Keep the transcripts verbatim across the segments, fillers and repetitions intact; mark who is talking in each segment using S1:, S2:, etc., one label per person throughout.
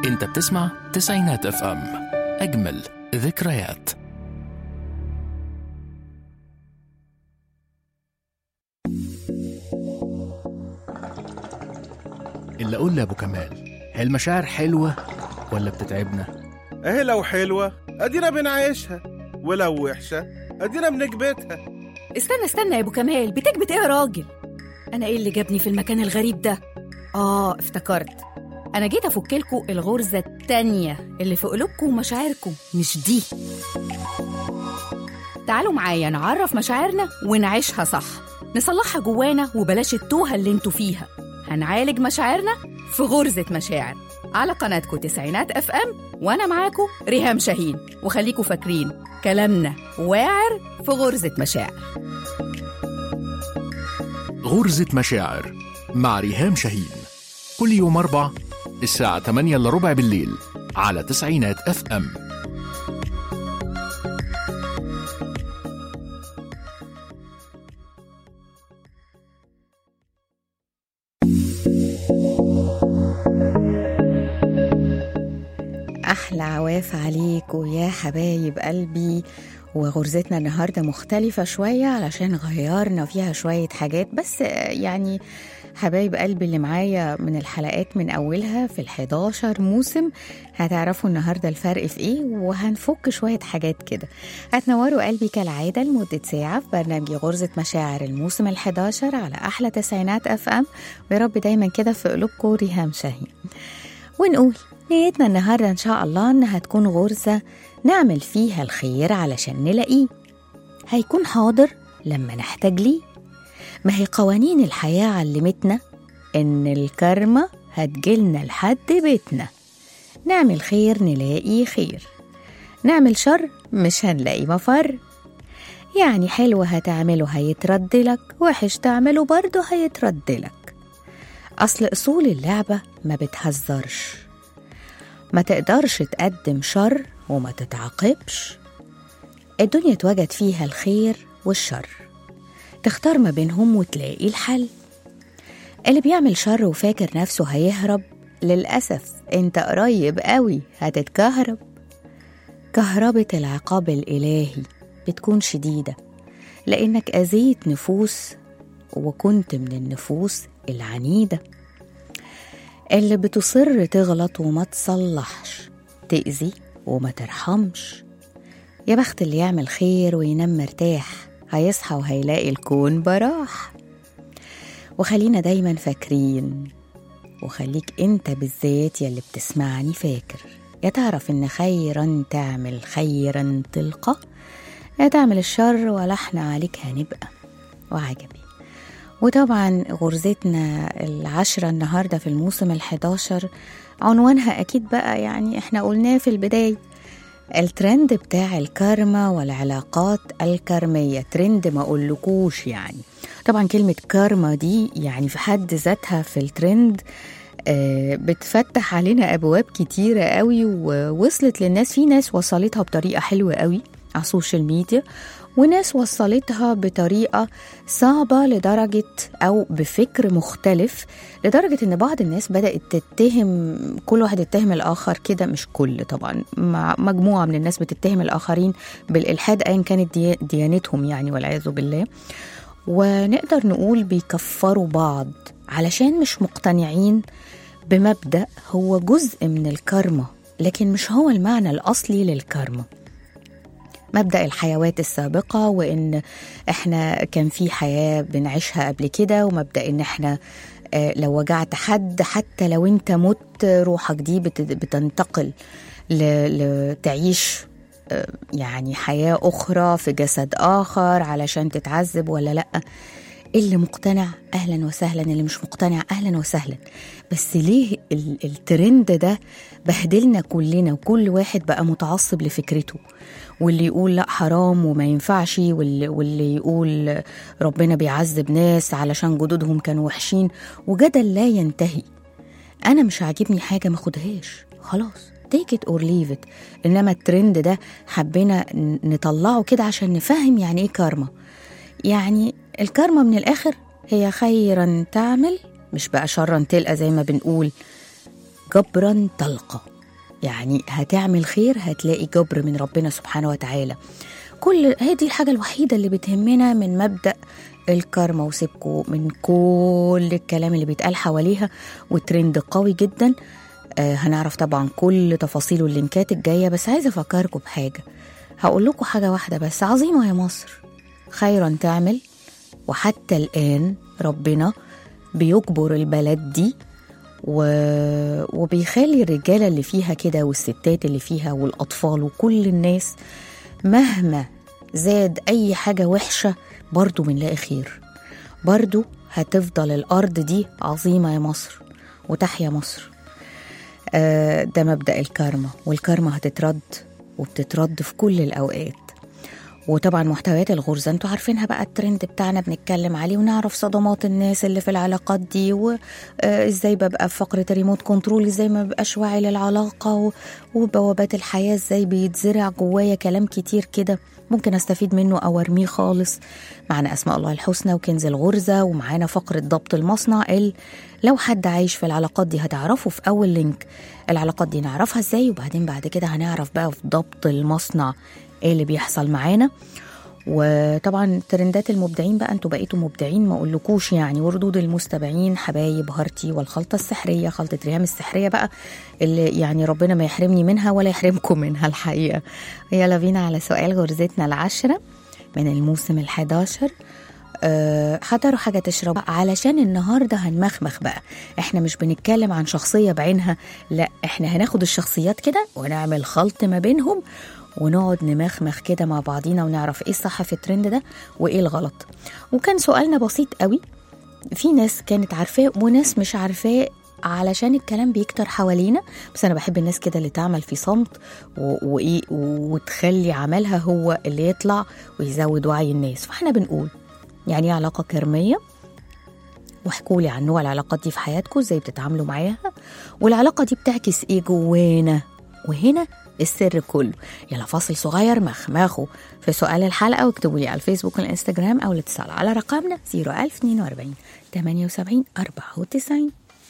S1: انت بتسمع تسعينات اف ام، اجمل ذكريات. اللي اقول لابو كمال، هي المشاعر حلوه ولا بتتعبنا؟
S2: اهي لو حلوه ادينا بنعيشها، ولو وحشه ادينا بنكبتها.
S3: استنى استنى يا ابو كمال، بتكبت ايه يا راجل؟ انا ايه اللي جابني في المكان الغريب ده؟ اه افتكرت، انا جيت افكلكوا الغرزه التانية اللي في قلوبكم ومشاعركم، مش دي. تعالوا معايا نعرف مشاعرنا ونعيشها صح، نصلحها جوانا وبلاش التوهه اللي انتوا فيها. هنعالج مشاعرنا في غرزه مشاعر على قناتكم تسعينات اف ام، وانا معاكم ريهام شاهين. وخليكوا فاكرين كلامنا واعر في غرزه مشاعر.
S1: غرزة مشاعر مع ريهام شاهين، كل يوم أربع الساعة ثمانية إلا ربع بالليل على تسعينات اف ام.
S3: أحلى عواف عليكم يا حبايب قلبي. وغرزتنا النهاردة مختلفة شوية علشان غيرنا فيها شوية حاجات، بس يعني حبايب قلبي اللي معايا من الحلقات من أولها في الحداشر موسم هتعرفوا النهاردة الفرق في إيه، وهنفك شوية حاجات كده. هتنوروا قلبي كالعادة لمدة ساعة في برنامج غرزة مشاعر الموسم الحداشر على أحلى تسعينات أف أم، ويا رب دايما كده في قلوبكم ريهام شاهين. ونقول نيتنا النهاردة إن شاء الله إنها تكون غرزة نعمل فيها الخير علشان نلاقيه، هيكون حاضر لما نحتاج ليه. ما هي قوانين الحياة علمتنا إن الكرمة هتجيلنا لحد بيتنا. نعمل خير نلاقي خير، نعمل شر مش هنلاقي مفر. يعني حلو هتعمله هيترد لك، وحش تعمله برضه هيترد لك. أصل أصول اللعبة ما بتهزرش، ما تقدرش تقدم شر وما تتعاقبش. الدنيا اتوجد فيها الخير والشر، تختار ما بينهم وتلاقي الحل. اللي بيعمل شر وفاكر نفسه هيهرب، للأسف انت قريب قوي هتتكهرب. كهربة العقاب الإلهي بتكون شديدة لأنك أذيت نفوس وكنت من النفوس العنيدة اللي بتصر تغلط وما تصلحش، تأذي وما ترحمش. يا بخت اللي يعمل خير وينام مرتاح، هيصحى وهيلاقي الكون براح. وخلينا دايما فاكرين، وخليك انت بالذات يلي بتسمعني فاكر، يا تعرف ان خيرا تعمل خيرا تلقى، يا تعمل الشر ولا احنا عليك هنبقى. وعجبي. وطبعا غرزتنا العشرة النهاردة في الموسم الحداشر عنوانها أكيد بقى يعني احنا قلناه في البداية، الترند بتاع الكارما والعلاقات الكرمية. ترند ما أقولكوش يعني. طبعا كلمة كارما دي يعني في حد ذاتها في الترند آه بتفتح علينا أبواب كتيرة قوي، ووصلت للناس. في ناس وصلتها بطريقة حلوة قوي على السوشيال ميديا، وناس وصلتها بطريقة صعبة لدرجة أو بفكر مختلف لدرجة إن بعض الناس بدأت تتهم كل واحد يتهم الآخر كده. مش كل طبعا، مع مجموعة من الناس بتتهم الآخرين بالإلحاد أيا كانت دي ديانتهم يعني، والعياذ بالله. ونقدر نقول بيكفروا بعض علشان مش مقتنعين بمبدأ هو جزء من الكارما لكن مش هو المعنى الأصلي للكارما. مبدأ الحيوات السابقة، وإن إحنا كان في حياة بنعيشها قبل كده، ومبدأ إن إحنا لو وجعت حد حتى لو أنت مت روحك دي بتنتقل لتعيش يعني حياة أخرى في جسد آخر علشان تتعذب ولا لأ. اللي مقتنع أهلا وسهلا، اللي مش مقتنع أهلا وسهلا. بس ليه الترند ده بهدلنا كلنا، وكل واحد بقى متعصب لفكرته، واللي يقول لا حرام وما ينفعش، واللي, واللي يقول ربنا بيعذب ناس علشان جدودهم كانوا وحشين، وجدل لا ينتهي. أنا مش عاجبني حاجة ما خدهاش خلاص، take it or leave it. إنما الترند ده حبينا نطلعه كده عشان نفهم يعني إيه كارما. يعني الكارما من الآخر هي خيرا تعمل، مش بقى شرا تلقى زي ما بنقول، جبرا تلقى. يعني هتعمل خير هتلاقي جبر من ربنا سبحانه وتعالى. كل هي دي الحاجة الوحيدة اللي بتهمنا من مبدأ الكارما، وسيبكوا من كل الكلام اللي بيتقال حواليها وترند قوي جدا. آه هنعرف طبعا كل تفاصيل واللينكات الجاية، بس عايزة أفكركم بحاجة. هقول لكم حاجة واحدة بس عظيمة يا مصر، خيرا تعمل. وحتى الآن ربنا بيجبر البلد دي و... وبيخلي الرجالة اللي فيها كده والستات اللي فيها والأطفال وكل الناس مهما زاد أي حاجة وحشة برضو بنلاقي خير، برضو هتفضل الأرض دي عظيمة يا مصر وتحيا مصر. آه ده مبدأ الكارما، والكارما هتترد وبتترد في كل الأوقات. وطبعا محتويات الغرزة انتوا عارفينها بقى، الترند بتاعنا بنتكلم عليه ونعرف صدمات الناس اللي في العلاقات دي، وازاي ببقى في فقرة ريموت كنترول، ازاي ما ببقاش واعي للعلاقة، وبوابات الحياة ازاي بيتزرع جوايا كلام كتير كده ممكن استفيد منه او ارميه خالص. معنا اسماء الله الحسنى وكنز الغرزة، ومعانا فقرة ضبط المصنع ال لو حد عايش في العلاقات دي هتعرفوا في اول لينك العلاقات دي نعرفها ازاي، وبعدين بعد كده هنعرف بقى في ضبط المصنع ايه اللي بيحصل معانا. وطبعا ترندات المبدعين بقى، انتوا بقيتوا مبدعين ما اقولكوش يعني، وردود المستمعين حبايب هارتي والخلطة السحرية، خلطة ريهام السحرية بقى اللي يعني ربنا ما يحرمني منها ولا يحرمكم منها الحقيقة. يلا بينا على سؤال غرزتنا العشرة من الموسم الحداشر. أه حضروا حاجة تشرب علشان النهاردة هنمخمخ بقى. احنا مش بنتكلم عن شخصية بعينها، لا احنا هناخد الشخصيات كده ونعمل خلط ما بينهم ونقعد نمخمخ كده مع بعضينا ونعرف ايه الصح في الترند ده وايه الغلط. وكان سؤالنا بسيط قوي، في ناس كانت عارفاه وناس مش عارفاه علشان الكلام بيكتر حوالينا، بس انا بحب الناس كده اللي تعمل في صمت وايه وتخلي عملها هو اللي يطلع ويزود وعي الناس. فاحنا بنقول يعني علاقة كرمية، واحكولي عن نوع العلاقات دي في حياتكم ازاي بتتعاملوا معاها، والعلاقة دي بتعكس ايه جوانا، وهنا السر كله. يلا فاصل صغير مخمخوا في سؤال الحلقة، واكتبوا لي على الفيسبوك والانستجرام او الاتصال على رقمنا صفر ألف اثنين وأربعين ثمانية وسبعين أربعة وتسعين.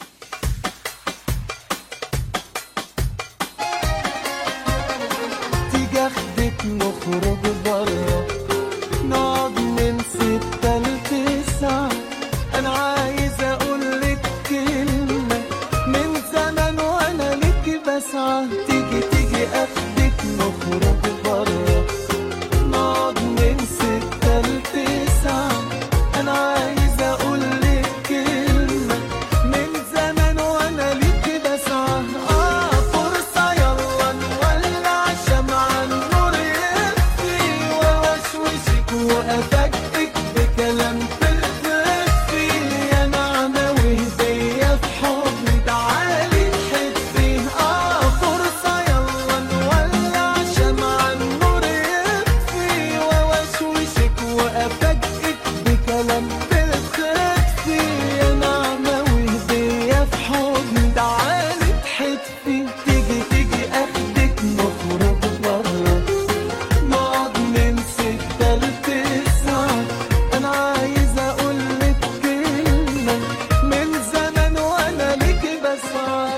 S4: تيجي اخدك نخرج برا نقعد من ستة لتسعة، انا عايز اقولك كلمة من زمان وانا لك بسعى. تيجي تيجي اخدك نخرج برا نقعد من ستة لتسعة، انا عايز اقولك كلمة من زمان وانا لك بسعى. اه فرصة يلا نولع شمعة النور يطفي ووشوشك وافاجئك بكلام تخفي، يا نعمة وهدية في حضني تعالي تحبي. اه فرصة يلا نولع شمعة النور يطفي ووشوشك وافاجئك بكلام تخفي، يا نعمة وهدية في حضني تعالي تحبي. تيجي تيجي اخدك نخرج برا نقعد من ستة لتسعة، انا عايز اقولك كلمة من زمان وانا ليكي بسعى.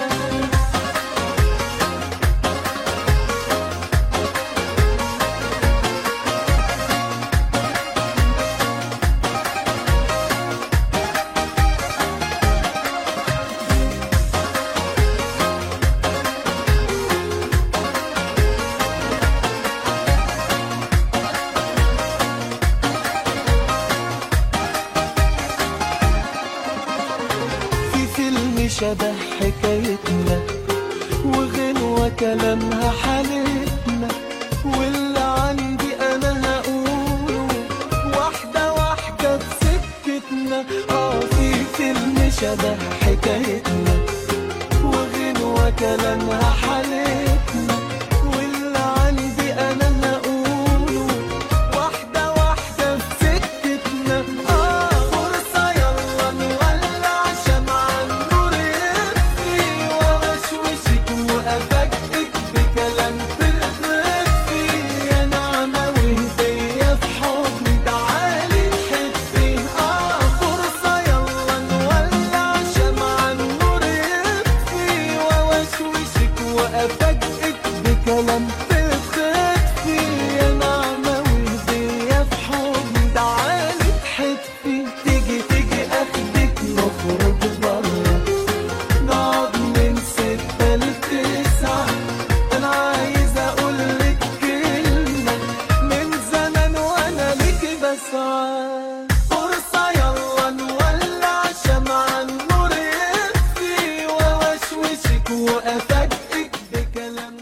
S4: في فيلم شبه حكايتنا وغنوة كلامها حالتنا، واللي عندي انا هقوله واحدة واحدة بسكتنا. اه في فيلم شبه حكايتنا وغنوة كلامها حالتنا، واللي عندي انا هقوله واحدة واحدة بسكتنا. اه فرصة يلا نولع شمعة النور يطفي ووشوشك وافاجئك بكلام تخفي، يا نعمة وهدية في حضني تعالي تحبي. اه فرصة يلا نولع شمعة النور يطفي ووشوشك وافاجئك نخرج برا نقعد من ستة لتسعة. أنا عايز أقولك كلمة من زمان وأنا ليكي بسعى. فرصة يلا نولع شمعة النور يطفي وأوشوشك وأفاجئك بكلام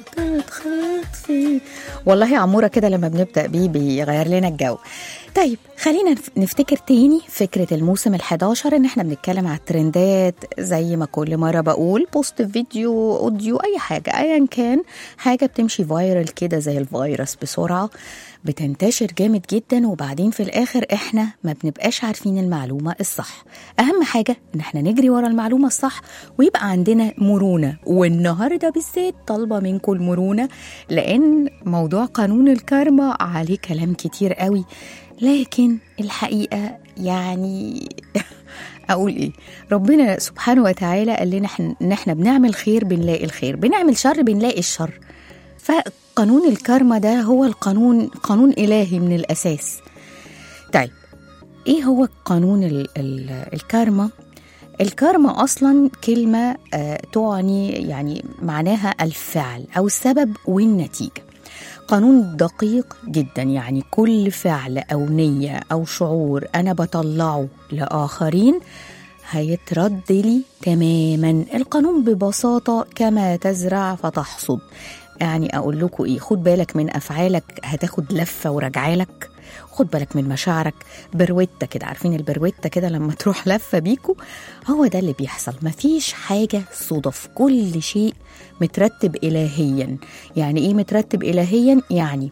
S3: تخطفي. والله يا عمورة كده لما بنبدأ بيه بيغير لنا الجو. طيب خلينا نفتكر تاني فكرة الموسم الحداشر، ان احنا بنتكلم على الترندات زي ما كل مرة بقول، بوست فيديو اوديو اي حاجة ايا كان، حاجة بتمشي فايرال كده زي الفيروس بسرعة بتنتشر جامد جدا، وبعدين في الاخر احنا ما بنبقاش عارفين المعلومة الصح. اهم حاجة ان احنا نجري ورا المعلومة الصح ويبقى عندنا مرونة، والنهاردة بالذات طالبة منكم المرونة، لان موضوع قانون الكارما عليه كلام كتير قوي، لكن الحقيقة يعني أقول إيه، ربنا سبحانه وتعالى قال لنا إن إحنا بنعمل خير بنلاقي الخير، بنعمل شر بنلاقي الشر. فقانون الكارما ده هو القانون، قانون إلهي من الأساس. طيب إيه هو قانون ال ال الكارما؟ الكارما أصلا كلمة آه تعني يعني معناها الفعل أو السبب والنتيجة. قانون دقيق جدا، يعني كل فعل أو نية أو شعور أنا بطلعه لآخرين هيترد لي تماما. القانون ببساطة كما تزرع فتحصد. يعني أقول لكم إيه، خد بالك من أفعالك هتاخد لفة ورجعالك، خد بالك من مشاعرك. بروتة كده، عارفين البروتة كده لما تروح لفة بيكو، هو ده اللي بيحصل. مفيش حاجة صدف، كل شيء مترتب إلهيا. يعني إيه مترتب إلهيا؟ يعني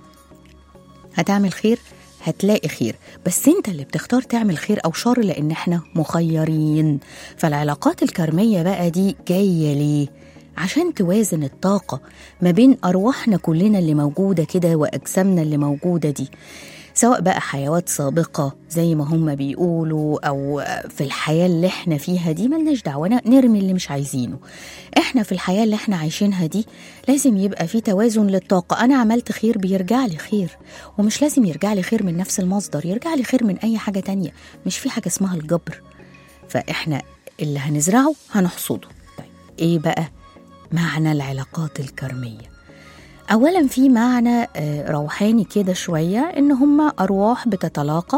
S3: هتعمل خير هتلاقي خير، بس انت اللي بتختار تعمل خير أو شر، لأن احنا مخيرين. فالعلاقات الكرمية بقى دي جاية ليه؟ عشان توازن الطاقة ما بين أرواحنا كلنا اللي موجودة كده وأجسامنا اللي موجودة دي، سواء بقى حيوات سابقة زي ما هم بيقولوا أو في الحياة اللي احنا فيها دي ملناش دعوة، نرمي اللي مش عايزينه. احنا في الحياة اللي احنا عايشينها دي لازم يبقى في توازن للطاقة. أنا عملت خير بيرجع لي خير، ومش لازم يرجع لي خير من نفس المصدر، يرجع لي خير من أي حاجة تانية. مش في حاجة اسمها الجبر، فاحنا اللي هنزرعه هنحصده. طيب ايه بقى معنى العلاقات الكرمية؟ أولا في معنى روحاني كده شوية، إن هما أرواح بتتلاقى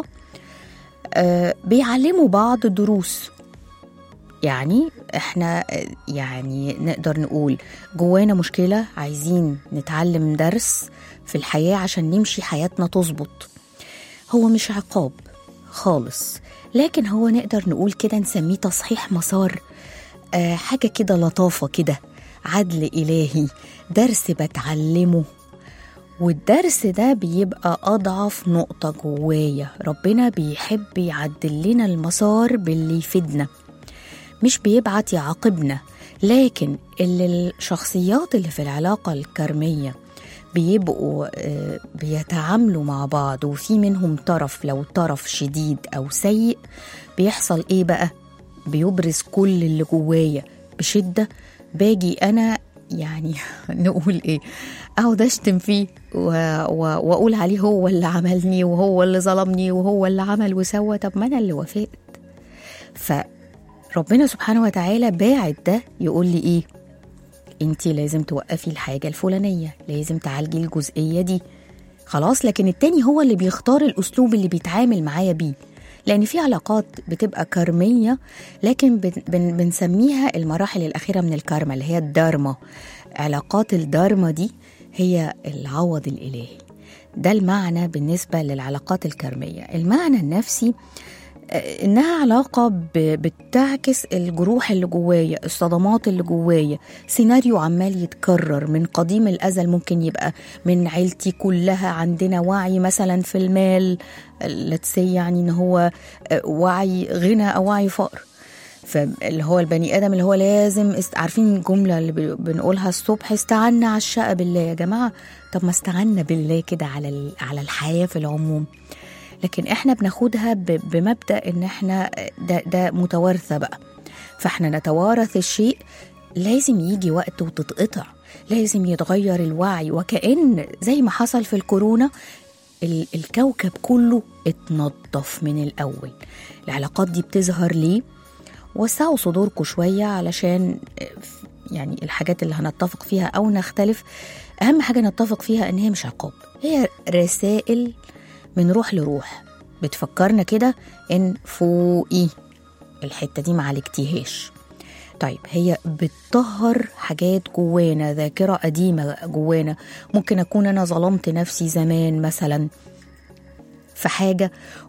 S3: بيعلموا بعض دروس. يعني إحنا يعني نقدر نقول جوانا مشكلة عايزين نتعلم درس في الحياة عشان نمشي حياتنا تظبط. هو مش عقاب خالص، لكن هو نقدر نقول كده نسميه تصحيح مسار، حاجة كده لطافة كده، عدل إلهي، درس بتعلمه. والدرس ده بيبقى أضعف نقطة جوايا، ربنا بيحب يعدل لنا المسار باللي يفيدنا، مش بيبعت يعاقبنا. لكن اللي الشخصيات اللي في العلاقة الكرمية بيبقوا بيتعاملوا مع بعض وفي منهم طرف، لو طرف شديد أو سيء، بيحصل إيه بقى؟ بيبرز كل اللي جوايا بشدة. باجي أنا يعني نقول إيه، أقعد أشتم فيه وأقول عليه هو اللي عملني وهو اللي ظلمني وهو اللي عمل وسوى. طب ما أنا اللي وافقت. فربنا سبحانه وتعالى باعت ده يقول لي إيه، أنتي لازم توقفي الحاجة الفلانية، لازم تعالجي الجزئية دي، خلاص. لكن التاني هو اللي بيختار الأسلوب اللي بيتعامل معايا بيه. لأن في علاقات بتبقى كرمية، لكن بن بنسميها المراحل الأخيرة من الكارما اللي هي الدارما. علاقات الدارما دي هي العوض الإلهي. ده المعنى بالنسبة للعلاقات الكرمية. المعنى النفسي إنها علاقة بتعكس الجروح اللي جوايا، الصدمات اللي جوايا، سيناريو عمال يتكرر من قديم الأزل. ممكن يبقى من عيلتي كلها عندنا وعي مثلا في المال، لتسي يعني إن هو وعي غنى أو وعي فقر. فاللي هو البني آدم اللي هو لازم است... عارفين الجملة اللي بنقولها الصبح، استعنا على الشقة بالله. يا جماعة طب ما استعنا بالله كده على على الحياة في العموم. لكن احنا بناخدها بمبدأ ان احنا ده, ده متوارثة بقى، فاحنا نتوارث الشيء، لازم يجي وقت وتتقطع، لازم يتغير الوعي. وكأن زي ما حصل في الكورونا، الكوكب كله اتنظف من الأول. العلاقات دي بتظهر ليه؟ وسعوا صدوركم شوية علشان يعني الحاجات اللي هنتفق فيها أو نختلف، أهم حاجة نتفق فيها إن هي مش عقاب، هي رسائل من روح لروح بتفكرنا كده إن فوقي الحتة دي معالجتيهاش. طيب هي بتطهر حاجات جوانا، ذاكرة قديمة جوانا. ممكن أكون أنا ظلمت نفسي زمان مثلا في حاجة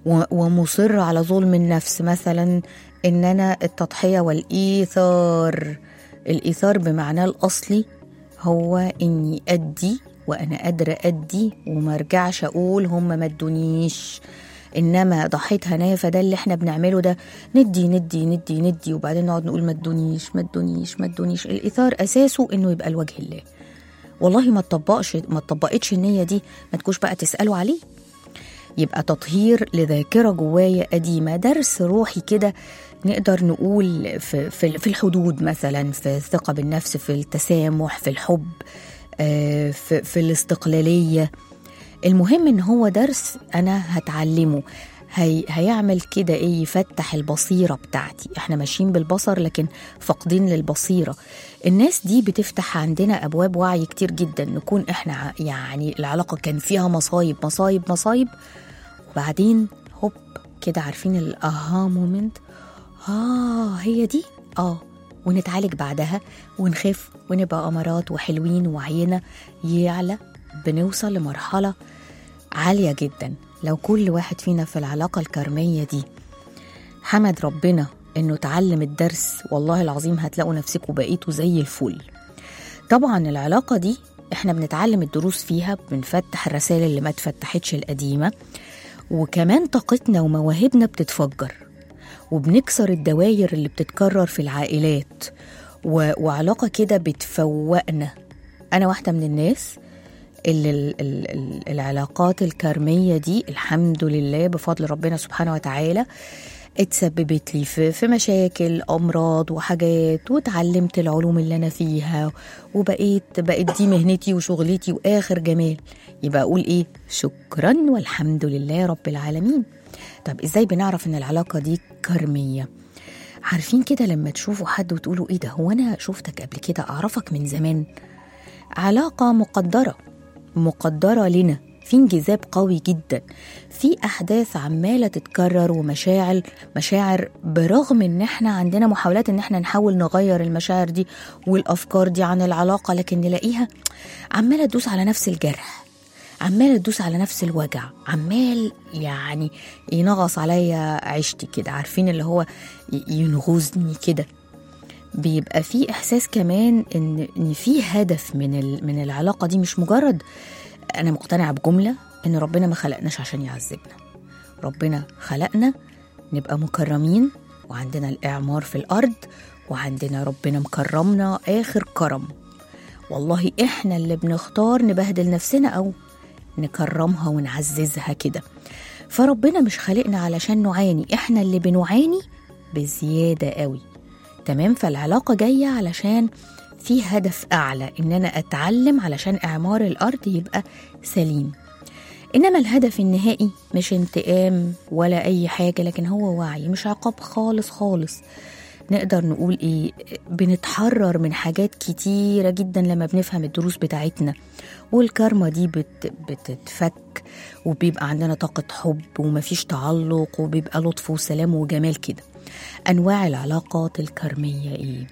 S3: ومصر على ظلم النفس، مثلا إن أنا التضحية والإيثار. الإيثار بمعناه الأصلي هو إني أدي وأنا قادرة أدي وما رجعش أقول هم ما ادونيش، إنما ضحيت هنايا. فده اللي احنا بنعمله، ده ندي ندي ندي ندي وبعدين نقعد نقول ما ادونيش ما ادونيش ما ادونيش. الإيثار أساسه إنه يبقى لوجه الله. والله ما تطبقش ما تطبقتش النية دي، ما تكونش بقى تسألوا عليه. يبقى تطهير لذاكرة جوايا قديمة، درس روحي كده نقدر نقول في, في, في الحدود، مثلا في الثقة بالنفس، في التسامح، في الحب، في, في الاستقلالية. المهم ان هو درس انا هتعلمه، هي هيعمل كده ايه، يفتح البصيرة بتاعتي. احنا ماشيين بالبصر لكن فاقدين للبصيرة. الناس دي بتفتح عندنا ابواب وعي كتير جدا، نكون احنا يعني العلاقة كان فيها مصايب مصايب مصايب، وبعدين هوب كده عارفين الاها مومنت، اه هي دي اه ونتعالج بعدها ونخف ونبقى أمارات وحلوين وعينا يعلى. بنوصل لمرحلة عالية جدا لو كل واحد فينا في العلاقة الكرمية دي حمد ربنا إنه تعلم الدرس. والله العظيم هتلاقوا نفسكم بقيتوا زي الفل. طبعا العلاقة دي احنا بنتعلم الدروس فيها، بنفتح الرسائل اللي ما تفتحتش القديمة، وكمان طاقتنا ومواهبنا بتتفجر، وبنكسر الدواير اللي بتتكرر في العائلات، و... وعلاقة كده بتفوقنا. أنا واحدة من الناس اللي ال... ال... ال... العلاقات الكرمية دي الحمد لله بفضل ربنا سبحانه وتعالى اتسببت لي في, في مشاكل أمراض وحاجات، وتعلمت العلوم اللي أنا فيها، وبقيت بقيت دي مهنتي وشغلتي وآخر جمال. يبقى أقول إيه؟ شكرا والحمد لله رب العالمين. طب إزاي بنعرف إن العلاقة دي كرمية؟ عارفين كده لما تشوفوا حد وتقولوا إيه ده، هو أنا شفتك قبل كده، أعرفك من زمان. علاقة مقدرة مقدرة لنا، في انجذاب قوي جدا، في أحداث عمالة تتكرر ومشاعر مشاعر برغم إن إحنا عندنا محاولات إن إحنا نحاول نغير المشاعر دي والأفكار دي عن العلاقة، لكن نلاقيها عمالة تدوس على نفس الجرح، عمال تدوس على نفس الوجع، عمال يعني ينغص عليا عيشتي كده، عارفين اللي هو ينغزني كده. بيبقى في إحساس كمان إن إن في هدف من من العلاقة دي، مش مجرد أنا مقتنعة بجملة إن ربنا ما خلقناش عشان يعذبنا، ربنا خلقنا نبقى مكرمين وعندنا الإعمار في الأرض وعندنا ربنا مكرمنا آخر كرم. والله إحنا اللي بنختار نبهدل نفسنا أو نكرمها ونعززها كده. فربنا مش خلقنا علشان نعاني، إحنا اللي بنعاني بزيادة قوي. تمام؟ فالعلاقة جاية علشان في هدف أعلى، إن أنا أتعلم علشان إعمار الأرض يبقى سليم. إنما الهدف النهائي مش انتقام ولا أي حاجة، لكن هو وعي، مش عقاب خالص خالص. نقدر نقول إيه، بنتحرر من حاجات كتيرة جدا لما بنفهم الدروس بتاعتنا، والكارما دي بت بتتفك، وبيبقى عندنا طاقة حب ومفيش تعلق، وبيبقى لطف وسلام وجمال كده. أنواع العلاقات الكارمية إيه؟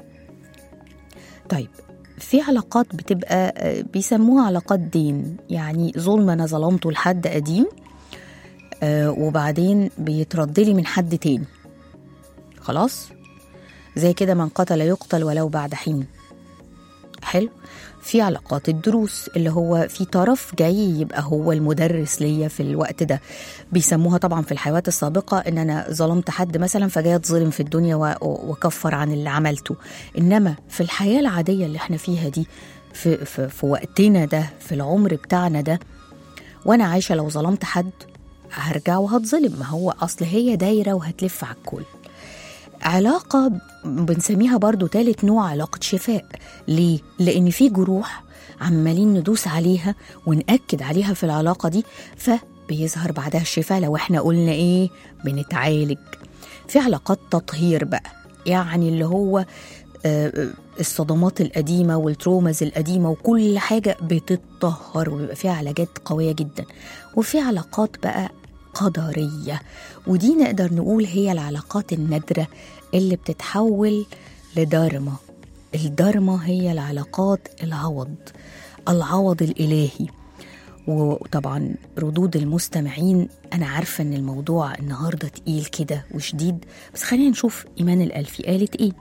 S3: طيب في علاقات بتبقى بيسموها علاقات دين، يعني ظلم أنا ظلمته لحد قديم آه وبعدين بيتردلي من حد تاني، خلاص زي كده من قتل يقتل ولو بعد حين. حلو. في علاقات الدروس اللي هو في طرف جاي يبقى هو المدرس ليا في الوقت ده، بيسموها طبعا في الحيوات السابقة ان انا ظلمت حد مثلا فجاي اتظلم في الدنيا وكفر عن اللي عملته. انما في الحياة العادية اللي احنا فيها دي، في, في, في وقتنا ده، في العمر بتاعنا ده، وانا عايشة لو ظلمت حد هرجع وهتظلم، ما هو اصل هي دايرة وهتلف على الكل. علاقة بنسميها برضو ثالث نوع، علاقة شفاء. ليه؟ لأن في جروح عمالين ندوس عليها ونأكد عليها في العلاقة دي، فبيظهر بعدها الشفاء لو احنا قلنا ايه، بنتعالج. في علاقات تطهير بقى، يعني اللي هو الصدمات القديمة والترومز القديمة وكل حاجة بتتطهر وبيبقى فيها علاجات قوية جدا. وفي علاقات بقى قدرية، ودي نقدر نقول هي العلاقات النادرة اللي بتتحول لدارما. الدارما هي العلاقات العوض، العوض الإلهي. وطبعا ردود المستمعين، أنا عارفة أن الموضوع النهاردة تقيل كده وشديد، بس خلينا نشوف إيمان الألفي قالت إيه.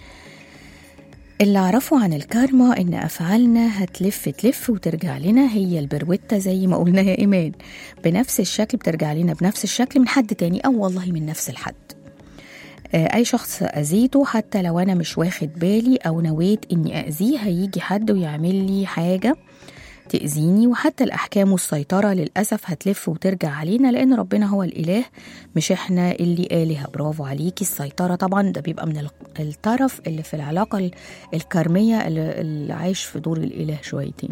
S3: اللي أعرفه عن الكارما إن أفعالنا هتلف تلف وترجع لنا، هي البروتة زي ما قلنا يا إيمان، بنفس الشكل بترجع لنا بنفس الشكل من حد تاني، أو والله من نفس الحد. أي شخص أذيته حتى لو أنا مش واخد بالي أو نويت إني أذيه، هيجي حد ويعمل لي حاجة تأذيني. وحتى الأحكام والسيطرة للأسف هتلف وترجع علينا، لأن ربنا هو الإله مش إحنا اللي آلهة. برافو عليكي. السيطرة طبعا ده بيبقى من الطرف اللي في العلاقة الكارمية اللي عايش في دور الإله شويتين.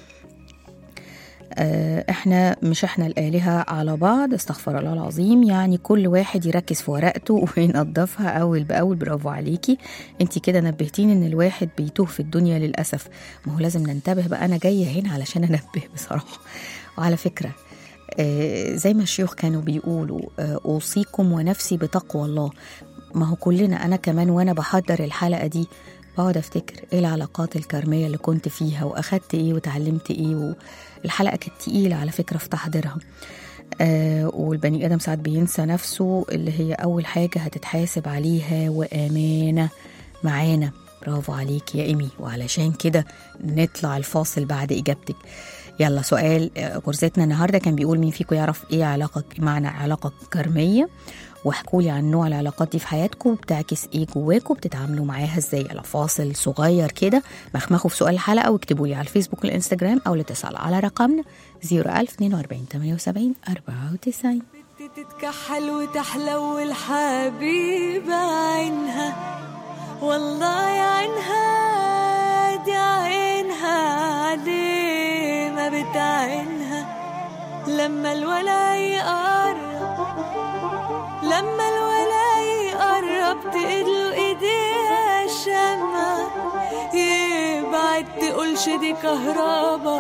S3: احنا مش احنا الآلهة على بعض، استغفر الله العظيم. يعني كل واحد يركز في ورقته وينظفها أول بأول. برافو عليكي، انتي كده نبهتين ان الواحد بيتوه في الدنيا للأسف. ما هو لازم ننتبه بقى، أنا جاية هنا علشان أنبه بصراحة. وعلى فكرة اه زي ما الشيوخ كانوا بيقولوا اه أوصيكم ونفسي بتقوى الله. ما هو كلنا، أنا كمان وأنا بحضر الحلقة دي بقعد افتكر ايه العلاقات الكارمية اللي كنت فيها واخدت ايه وتعلمت ايه. والحلقة كانت تقيلة على فكرة في تحضيرها. آه والبني ادم ساعات بينسى نفسه، اللي هي اول حاجة هتتحاسب عليها وامانة معانا. برافو عليك يا إيمي. وعلشان كده نطلع الفاصل بعد اجابتك. يلا سؤال غرزتنا النهاردة كان بيقول مين فيكم يعرف ايه علاقة معنى علاقة كارمية، واحكولي عن نوع العلاقات دي في حياتكم، بتعكس ايه جواكم، بتتعاملوا معاها ازاي. على فاصل صغير كده، مخمخوا في سؤال الحلقة واكتبوا لي على الفيسبوك والانستجرام، او الاتصال على رقمنا صفر ألف اثنين وأربعين ثمانية وسبعين أربعة وتسعين.
S5: تتكحل وتحلو الحبيبة عينها، والله يا عينها دي عينها عادي ما بتعينها. لما الولا يقرب لما الولا يقرب تقله ايديها الشمع، يبعد تقولش دي كهربا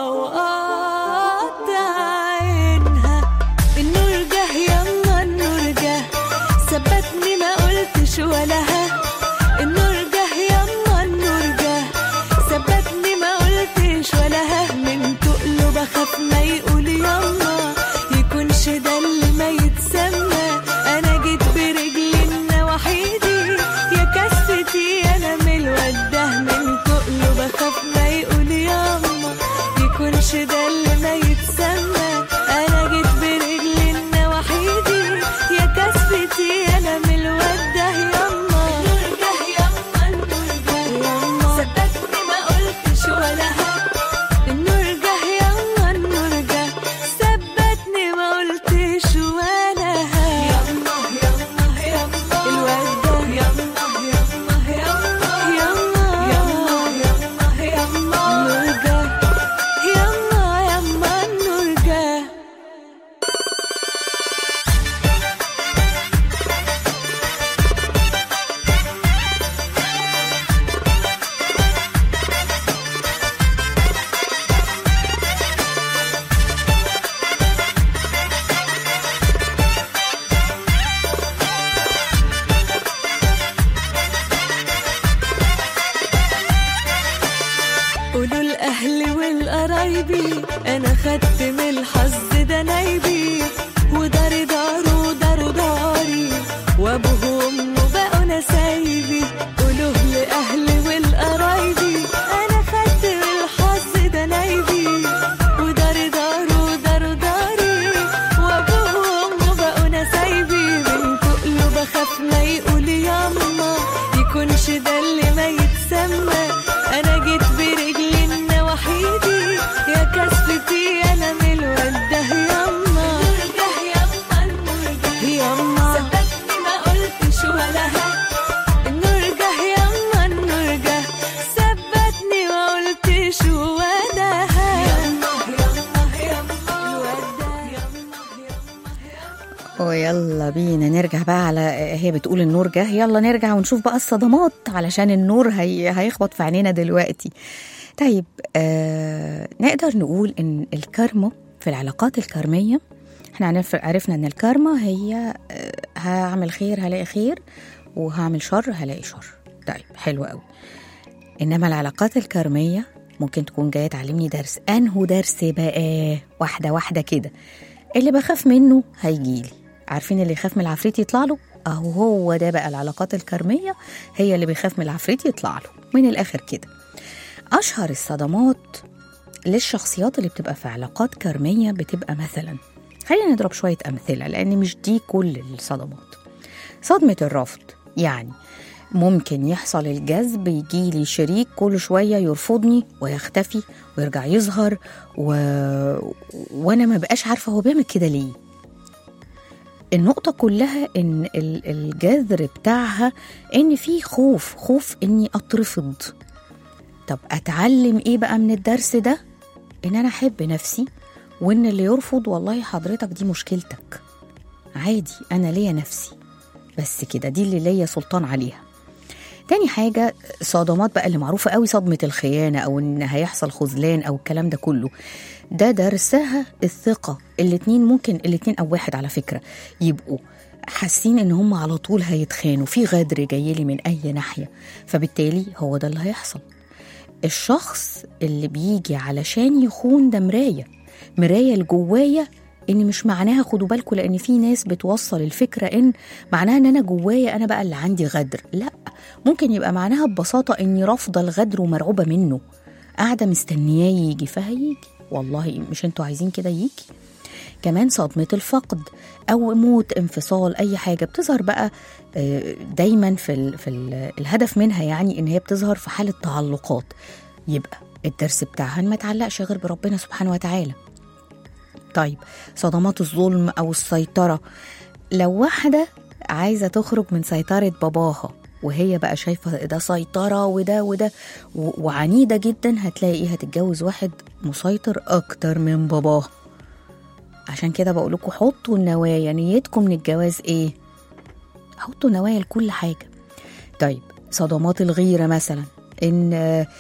S5: وقطع عينها. النور جه يما النور جه، ثبتني ما قلتش ولا ها. النور جه يما النور جه، ثبتني ما قلتش ولا ها. من تقله بخاف ما يقول يما، يكونش ده اللي ما يتسمى. انا جيت برجلي النواحيدي يا كستي انا من الواد ده. من تقله بخاف ما يقول يما، يكونش ده اللي ما يتسمى. انا جيت برجلي النواحيدي يا كستي انا من الواد ده. يما النور جه يما النور جه، يما صدقني ما قلتش ولا ها. النور جه يما النور جه، ثبتني ما قلتش ولا ها. يما يما يما الواد ده، يما يما يما يما يما يما النور جه، يما يما النور جه. قولوا الأهل والقرايبي أنا خدت من الحظ ده نايبي، وداري داره وداره داري، وأبوهم وبقوا نسايبي. قولوا لأهلي والقرايبي أنا خدت من الحظ ده نايبي، وداري داره وداره داري، وأبوهم وبقوا نسايبي. من تقله بخاف ما يقول ياما، يكونش ده اللي ما يتسمى. أنا جيت برجلي النواحيدي يا كسفتي أنا من الواد ده. يما النور جه يما النور جه، يما صدقني ما قلتش ولا ها. النور جه يما النور جه، ثبتني ما قلتش ولا ها. يما يما يما الواد ده. يما يما
S3: ويلا بينا نرجع بقى على هي بتقول النور جه، يلا نرجع ونشوف بقى الصدمات علشان النور هي هيخبط في عينينا دلوقتي. طيب آه نقدر نقول ان الكارما في العلاقات الكارمية، احنا عرفنا ان الكارما هي آه هعمل خير هلاقي خير وهعمل شر هلاقي شر. طيب حلو قوي. انما العلاقات الكارمية ممكن تكون جاية تعلمني درس. انهو درس بقى؟ واحدة واحدة كده. اللي بخاف منه هيجيلي. عارفين اللي يخاف من العفريت يطلع له؟ اهو هو ده بقى العلاقات الكارمية، هي اللي بيخاف من العفريت يطلع له. من الاخر كده، اشهر الصدمات للشخصيات اللي بتبقى في علاقات كارمية بتبقى مثلا، خلينا نضرب شوية امثلة لان مش دي كل الصدمات. صدمة الرفض، يعني ممكن يحصل الجذب، يجيلي شريك كل شوية يرفضني ويختفي ويرجع يظهر و... وانا ما بقاش عارفة هو بيعمل كده ليه. النقطة كلها ان الجذر بتاعها ان في خوف خوف اني اترفض. طب اتعلم ايه بقى من الدرس ده؟ ان انا احب نفسي، وان اللي يرفض والله حضرتك دي مشكلتك، عادي انا ليا نفسي بس كده، دي اللي ليا سلطان عليها. تاني حاجة صدمات بقى اللي معروفة قوي، صدمة الخيانة او ان هيحصل خذلان او الكلام ده كله، ده درسها الثقة. الاتنين ممكن الاتنين او واحد على فكرة يبقوا حاسين ان هم على طول هيتخانوا، في غدر جايلي من اي ناحية، فبالتالي هو ده اللي هيحصل. الشخص اللي بيجي علشان يخون ده مراية مراية لجوايا، ان مش معناها، خدوا بالكم لان في ناس بتوصل الفكرة ان معناها ان انا جوايا انا بقى اللي عندي غدر. لا، ممكن يبقى معناها ببساطة اني رافضة الغدر ومرعوبة منه، قاعدة مستنياه يجي فهيجي، والله مش انتوا عايزين كده يجي. كمان صدمة الفقد او موت، انفصال، اي حاجة بتظهر بقى دايما في, ال في ال الهدف منها، يعني ان هي بتظهر في حالة تعلقات، يبقى الدرس بتاعها ما تعلقش غير بربنا سبحانه وتعالى. طيب صدمات الظلم او السيطرة، لو واحدة عايزة تخرج من سيطرة باباها وهي بقى شايفة ده سيطرة وده وده وعنيدة جدا، هتلاقي ايه؟ هتتجوز واحد مسيطر اكتر من باباها. عشان كده بقولكوا حطوا النوايا، نيتكم من الجواز ايه؟ حطوا نوايا لكل حاجة. طيب صدمات الغيرة مثلا، ان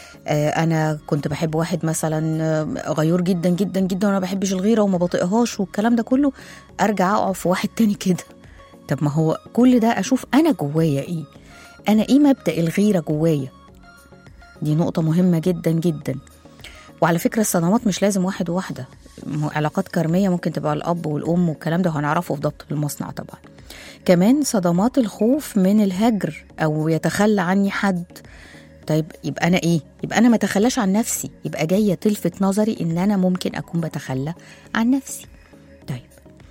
S3: انا كنت بحب واحد مثلا غيور جدا جدا جدا وانا بحبش الغيرة وما بطيقهاش والكلام ده كله، ارجع اقع في واحد تاني كده. طب ما هو كل ده اشوف انا جوايا ايه، انا ايه مبدأ الغيرة جوايا. دي نقطة مهمة جدا جدا. وعلى فكرة الصدمات مش لازم واحد وواحدة، علاقات كارمية ممكن تبقى الأب والأم والكلام ده هنعرفه في ضبط المصنع طبعا. كمان صدمات الخوف من الهجر أو يتخلى عني حد. طيب يبقى أنا إيه؟ يبقى أنا ما تخلاش عن نفسي، يبقى جاية تلفت نظري إن أنا ممكن أكون بتخلى عن نفسي. طيب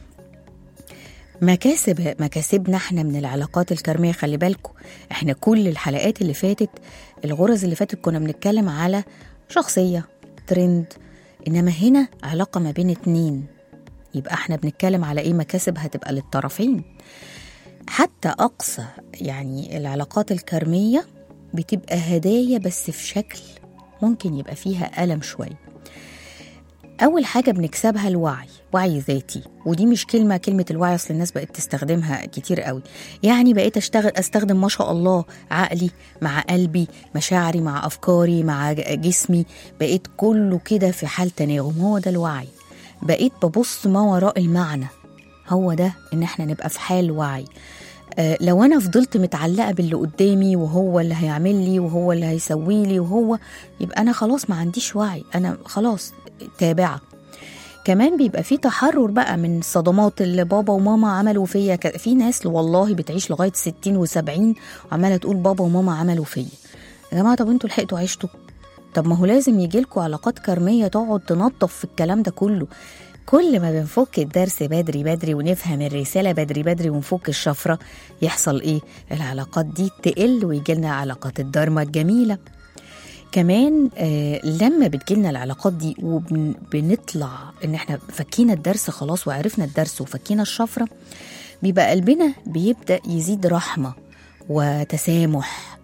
S3: مكاسب مكاسبنا احنا من العلاقات الكارمية، خلي بالكم احنا كل الحلقات اللي فاتت، الغرز اللي فاتت كنا بنتكلم على شخصية ترند، إنما هنا علاقة ما بين اتنين، يبقى احنا بنتكلم على ايه؟ مكاسب هتبقى للطرفين. حتى أقصى يعني العلاقات الكارمية بتبقى هدايا بس في شكل ممكن يبقى فيها ألم شوية. أول حاجة بنكسبها الوعي، وعي ذاتي، ودي مش كلمة كلمة الوعي أصل الناس بقت تستخدمها كتير قوي، يعني بقيت أشتغل أستخدم ما شاء الله عقلي مع قلبي، مشاعري مع أفكاري مع جسمي، بقيت كله كده في حال تناغم، هو ده الوعي. بقيت ببص ما وراء المعنى، هو ده إن احنا نبقى في حال وعي. آه لو أنا فضلت متعلقة باللي قدامي وهو اللي هيعمل لي وهو اللي هيسوي لي وهو، يبقى أنا خلاص ما عنديش وعي، أنا خلاص تابعة. كمان بيبقى في تحرر بقى من الصدمات اللي بابا وماما عملوا فيا. في ناس والله بتعيش لغاية ستين وسبعين وعمالة تقول بابا وماما عملوا فيا. يا جماعة طب انتوا لحقتوا عيشتوا؟ طب ما هو لازم يجيلكوا علاقات كارمية تقعد تنظف في الكلام ده كله. كل ما بنفك الدرس بدري بدري ونفهم الرسالة بدري بدري ونفك الشفرة، يحصل ايه؟ العلاقات دي تقل ويجيلنا علاقات الدارما الجميلة. كمان آه لما بتجيلنا العلاقات دي وبنطلع ان احنا فكينا الدرس خلاص وعرفنا الدرس وفكينا الشفرة، بيبقى قلبنا بيبدأ يزيد رحمة وتسامح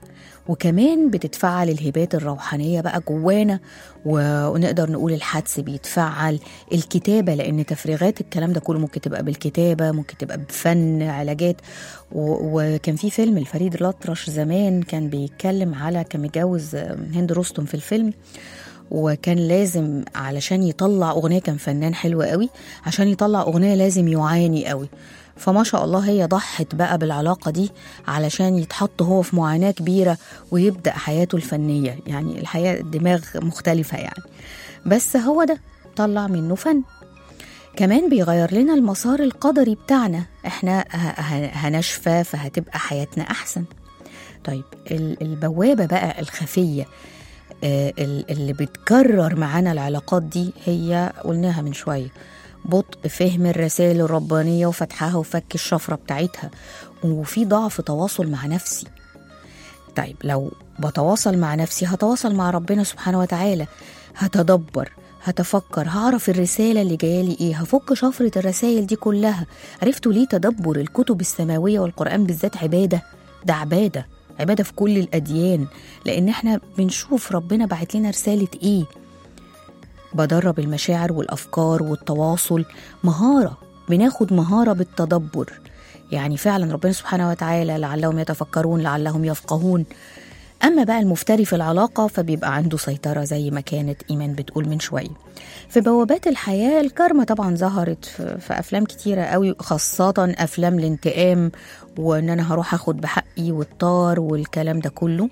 S3: وكمان بتتفعل الهبات الروحانية بقى جوانا، ونقدر نقول الحدس بيتفعل، الكتابة، لأن تفريغات الكلام ده كله ممكن تبقى بالكتابة، ممكن تبقى بفن علاجات. وكان في فيلم الفريد الأطرش زمان كان بيتكلم على، كان متجوز هند رستم في الفيلم، وكان لازم علشان يطلع أغنية، كان فنان حلو قوي، عشان يطلع أغنية لازم يعاني قوي. فما شاء الله هي ضحت بقى بالعلاقة دي علشان يتحط هو في معاناة كبيرة ويبدأ حياته الفنية. يعني الحياة دماغ مختلفة يعني، بس هو ده طلع منه فن. كمان بيغير لنا المسار القدري بتاعنا، احنا هنشفى فهتبقى حياتنا أحسن. طيب البوابة بقى الخفية اللي بتكرر معانا العلاقات دي، هي قلناها من شوية، بطء فهم الرسائل الربانية وفتحها وفك الشفرة بتاعتها، وفي ضعف تواصل مع نفسي. طيب لو بتواصل مع نفسي هتواصل مع ربنا سبحانه وتعالى، هتدبر، هتفكر، هعرف الرسالة اللي جايالي ايه، هفك شفرة الرسائل دي كلها. عرفتوا ليه تدبر الكتب السماوية والقرآن بالذات عبادة؟ ده عبادة، عبادة في كل الأديان، لأن احنا بنشوف ربنا بعت لنا رسالة ايه. بدرب المشاعر والأفكار والتواصل، مهارة، بناخد مهارة بالتدبر. يعني فعلا ربنا سبحانه وتعالى لعلهم يتفكرون لعلهم يفقهون. أما بقى المفتري في العلاقة فبيبقى عنده سيطرة زي ما كانت إيمان بتقول من شوية. في بوابات الحياة الكارما طبعا ظهرت في أفلام كتيرة قوي، خاصة أفلام الانتقام، وأن أنا هروح أخد بحقي والطار والكلام ده كله.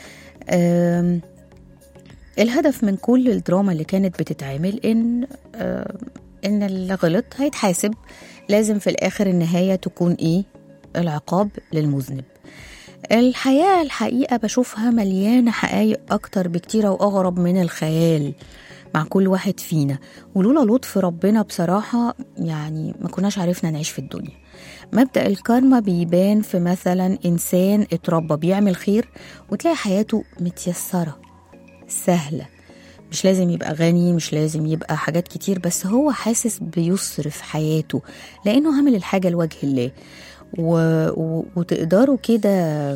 S3: الهدف من كل الدراما اللي كانت بتتعمل إن إن اللي غلط هيتحاسب، لازم في الآخر النهاية تكون إيه؟ العقاب للمذنب. الحياة الحقيقة بشوفها مليانة حقائق أكتر بكتيرة وأغرب من الخيال مع كل واحد فينا، ولولا لطف ربنا بصراحة يعني ما كناش عرفنا نعيش في الدنيا. مبدأ الكارما بيبان في مثلا إنسان اتربى بيعمل خير وتلاقي حياته متيسرة سهلة، مش لازم يبقى غني، مش لازم يبقى حاجات كتير، بس هو حاسس بيسر في حياته لأنه عمل الحاجة لوجه الله. و... و... وتقدروا كده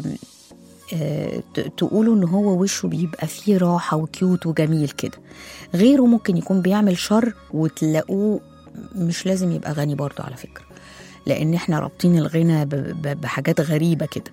S3: آه... تقولوا إن هو وشه بيبقى فيه راحة وكيوت وجميل كده. غيره ممكن يكون بيعمل شر وتلاقوه مش لازم يبقى غني برضو على فكرة، لأن احنا رابطين الغنى ب... ب... بحاجات غريبة كده.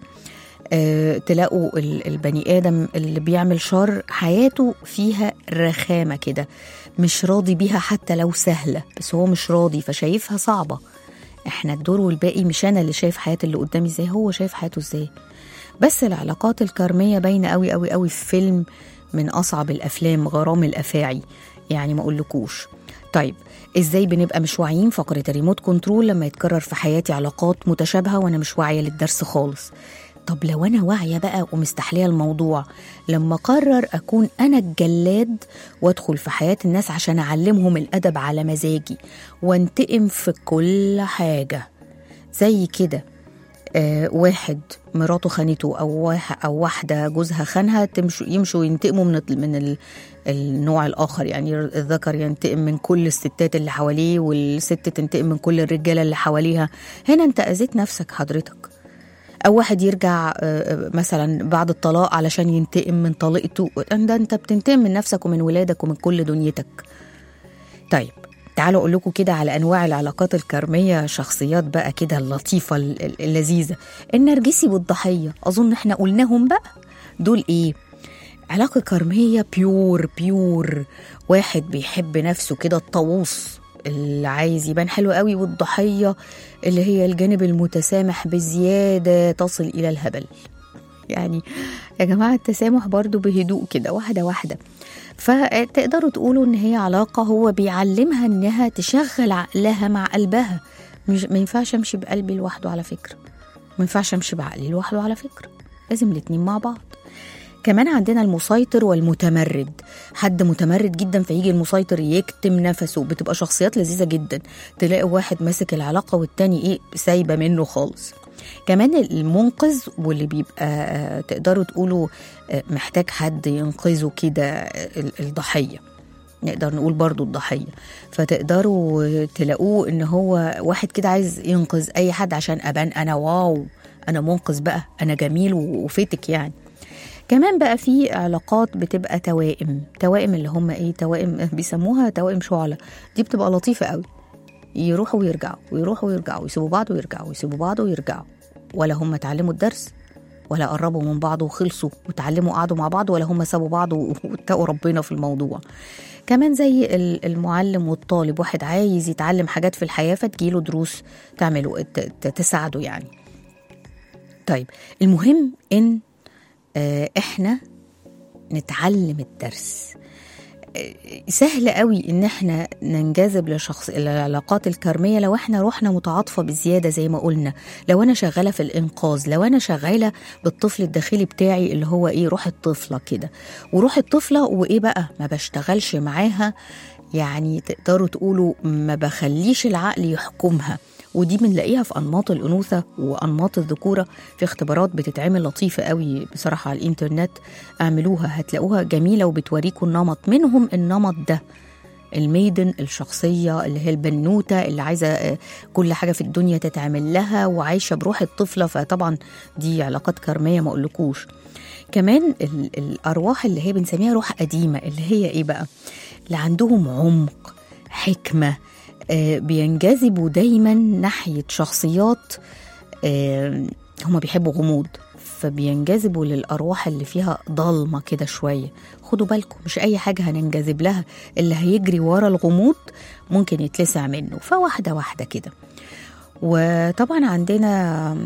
S3: أه تلاقوا البني آدم اللي بيعمل شر حياته فيها رخامة كده، مش راضي بيها حتى لو سهلة، بس هو مش راضي فشايفها صعبة. احنا الدور والباقي، مش أنا اللي شايف حياة اللي قدامي ازاي، هو شايف حياته ازاي. بس العلاقات الكارمية باينة قوي قوي قوي في فيلم من أصعب الأفلام، غرام الأفاعي، يعني ما أقولكوش. طيب ازاي بنبقى مش واعيين؟ فقرة الريموت كنترول لما يتكرر في حياتي علاقات متشابهة وأنا مش واعية للدرس خالص. طب لو أنا واعية بقى ومستحلية الموضوع، لما قرر أكون أنا الجلاد وأدخل في حياة الناس عشان أعلمهم الأدب على مزاجي وانتقم في كل حاجة زي كده. آه واحد مراته خانته أو, واحد أو واحدة جوزها خانها، تمشوا يمشوا ينتقموا من, من ال النوع الآخر، يعني الذكر ينتقم من كل الستات اللي حواليه والست تنتقم من كل الرجالة اللي حواليها. هنا أنت أذيت نفسك حضرتك. أو واحد يرجع مثلا بعد الطلاق علشان ينتقم من طليقته، ده أنت بتنتقم من نفسك ومن ولادك ومن كل دنيتك. طيب تعالوا أقول لكم كده على أنواع العلاقات الكارمية، شخصيات بقى كده اللطيفة اللذيذة. النرجسي والضحية، أظن إحنا قلناهم بقى. دول إيه؟ علاقة كارمية بيور بيور، واحد بيحب نفسه كده الطاووس اللي عايز يبان حلو قوي، والضحية اللي هي الجانب المتسامح بزيادة تصل إلى الهبل. يعني يا جماعة التسامح برضو بهدوء كده، واحدة واحدة. فتقدروا تقولوا إن هي علاقة هو بيعلمها إنها تشغل عقلها مع قلبها. مش ما ينفعش أمشي بقلبي لوحده على فكرة، ما ينفعش أمشي بعقلي لوحده على فكرة، لازم الاتنين مع بعض. كمان عندنا المسيطر والمتمرد، حد متمرد جدا فيجي المسيطر يكتم نفسه، بتبقى شخصيات لذيذة جدا. تلاقي واحد ماسك العلاقة والتاني ايه سايبة منه خالص. كمان المنقذ، واللي بيبقى تقدروا تقولوا محتاج حد ينقذه كده، الضحية نقدر نقول برضو الضحية. فتقدروا تلاقوه ان هو واحد كده عايز ينقذ اي حد عشان ابان انا واو، انا منقذ بقى، انا جميل وفتك يعني. كمان بقى في علاقات بتبقى توائم، توائم اللي هم ايه، توائم بيسموها توائم شعلة، دي بتبقى لطيفة قوي، يروحوا ويرجعوا ويروحوا ويرجعوا، يسيبوا بعض ويرجعوا، يسيبوا بعض ويرجعوا، ولا هم اتعلموا الدرس ولا قربوا من بعض وخلصوا وتعلموا قعدوا مع بعض، ولا هم سابوا بعض واتقوا ربنا في الموضوع. كمان زي المعلم والطالب، واحد عايز يتعلم حاجات في الحياة فتجيله دروس تعمله تساعده يعني. طيب المهم ان احنا نتعلم الدرس. سهل قوي ان احنا ننجذب لشخص العلاقات الكرمية لو احنا روحنا متعاطفة بزيادة زي ما قلنا، لو انا شغالة في الانقاذ، لو انا شغالة بالطفل الداخلي بتاعي اللي هو ايه، روح الطفلة كده، وروح الطفلة وايه بقى، ما بشتغلش معاها، يعني تقدروا تقولوا ما بخليش العقل يحكمها. ودي بنلاقيها في أنماط الأنوثة وأنماط الذكورة، في اختبارات بتتعمل لطيفة قوي بصراحة على الإنترنت، اعملوها هتلاقوها جميلة وبتوريكوا النمط. منهم النمط ده الميدن، الشخصية اللي هي البنوتة اللي عايزة كل حاجة في الدنيا تتعمل لها وعايشة بروح الطفلة، فطبعا دي علاقات كرمية ما أقولكوش. كمان الأرواح اللي هي بنسميها روح قديمة، اللي هي إيه بقى، اللي عندهم عمق، حكمة، آه بينجذبوا دايما ناحية شخصيات، آه هم بيحبوا غموض، فبينجذبوا للأرواح اللي فيها ضلمة كده شوية. خدوا بالكم مش أي حاجة هننجذب لها، اللي هيجري ورا الغموض ممكن يتلسع منه، فواحدة واحدة كده. وطبعا عندنا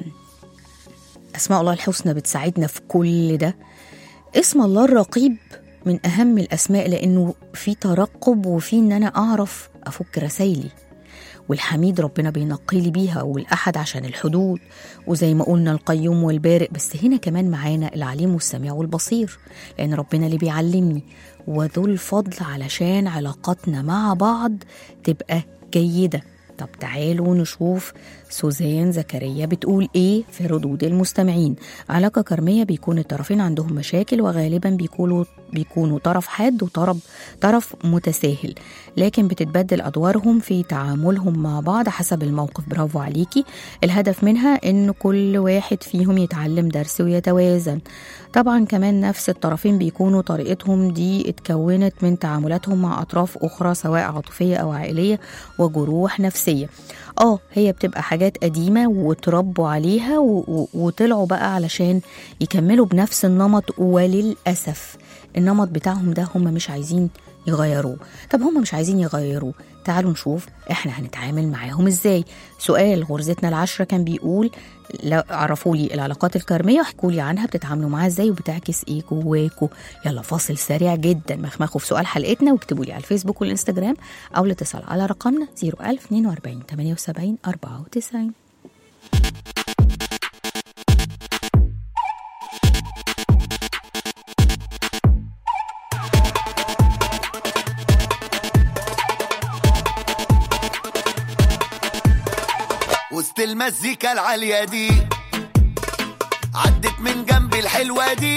S3: أسماء الله الحسنى بتساعدنا في كل ده. اسم الله الرقيب من أهم الأسماء، لأنه في ترقب وفي إن أنا أعرف أفك رسايلي، والحميد ربنا بينقي لي بيها، والأحد عشان الحدود، وزي ما قلنا القيوم والبارئ، بس هنا كمان معانا العليم والسميع والبصير، لأن ربنا اللي بيعلمني، وذو الفضل علشان علاقاتنا مع بعض تبقى جيدة. طب تعالوا نشوف سوزان زكريا بتقول ايه في ردود المستمعين. علاقة كرمية بيكون الطرفين عندهم مشاكل، وغالبا بيكونوا بيكونوا طرف حاد وطرف طرف متساهل، لكن بتتبدل أدوارهم في تعاملهم مع بعض حسب الموقف. برافو عليكي. الهدف منها إن كل واحد فيهم يتعلم درس ويتوازن. طبعا كمان نفس الطرفين بيكونوا طريقتهم دي اتكونت من تعاملاتهم مع أطراف أخرى سواء عاطفية أو عائلية وجروح نفسية. اه هي بتبقى حاجات قديمة وتربوا عليها وطلعوا بقى علشان يكملوا بنفس النمط، وللأسف النمط بتاعهم ده هم مش عايزين يغيروه. طب هم مش عايزين يغيروه، تعالوا نشوف احنا هنتعامل معاهم ازاي. سؤال غرزتنا العشرة كان بيقول لو عرفوا لي العلاقات الكرمية واحكوا لي عنها، بتتعاملوا معاها ازاي وبتعكس ايه جواكوا. يلا فاصل سريع جدا، مخمخوا في سؤال حلقتنا واكتبوا لي على الفيسبوك والانستجرام او الاتصال على رقمنا صفر ألف اثنين وأربعين ثمانية وسبعين أربعة وتسعين.
S4: وسط المزيكا العالية دي عدت من جنبي الحلوة دي،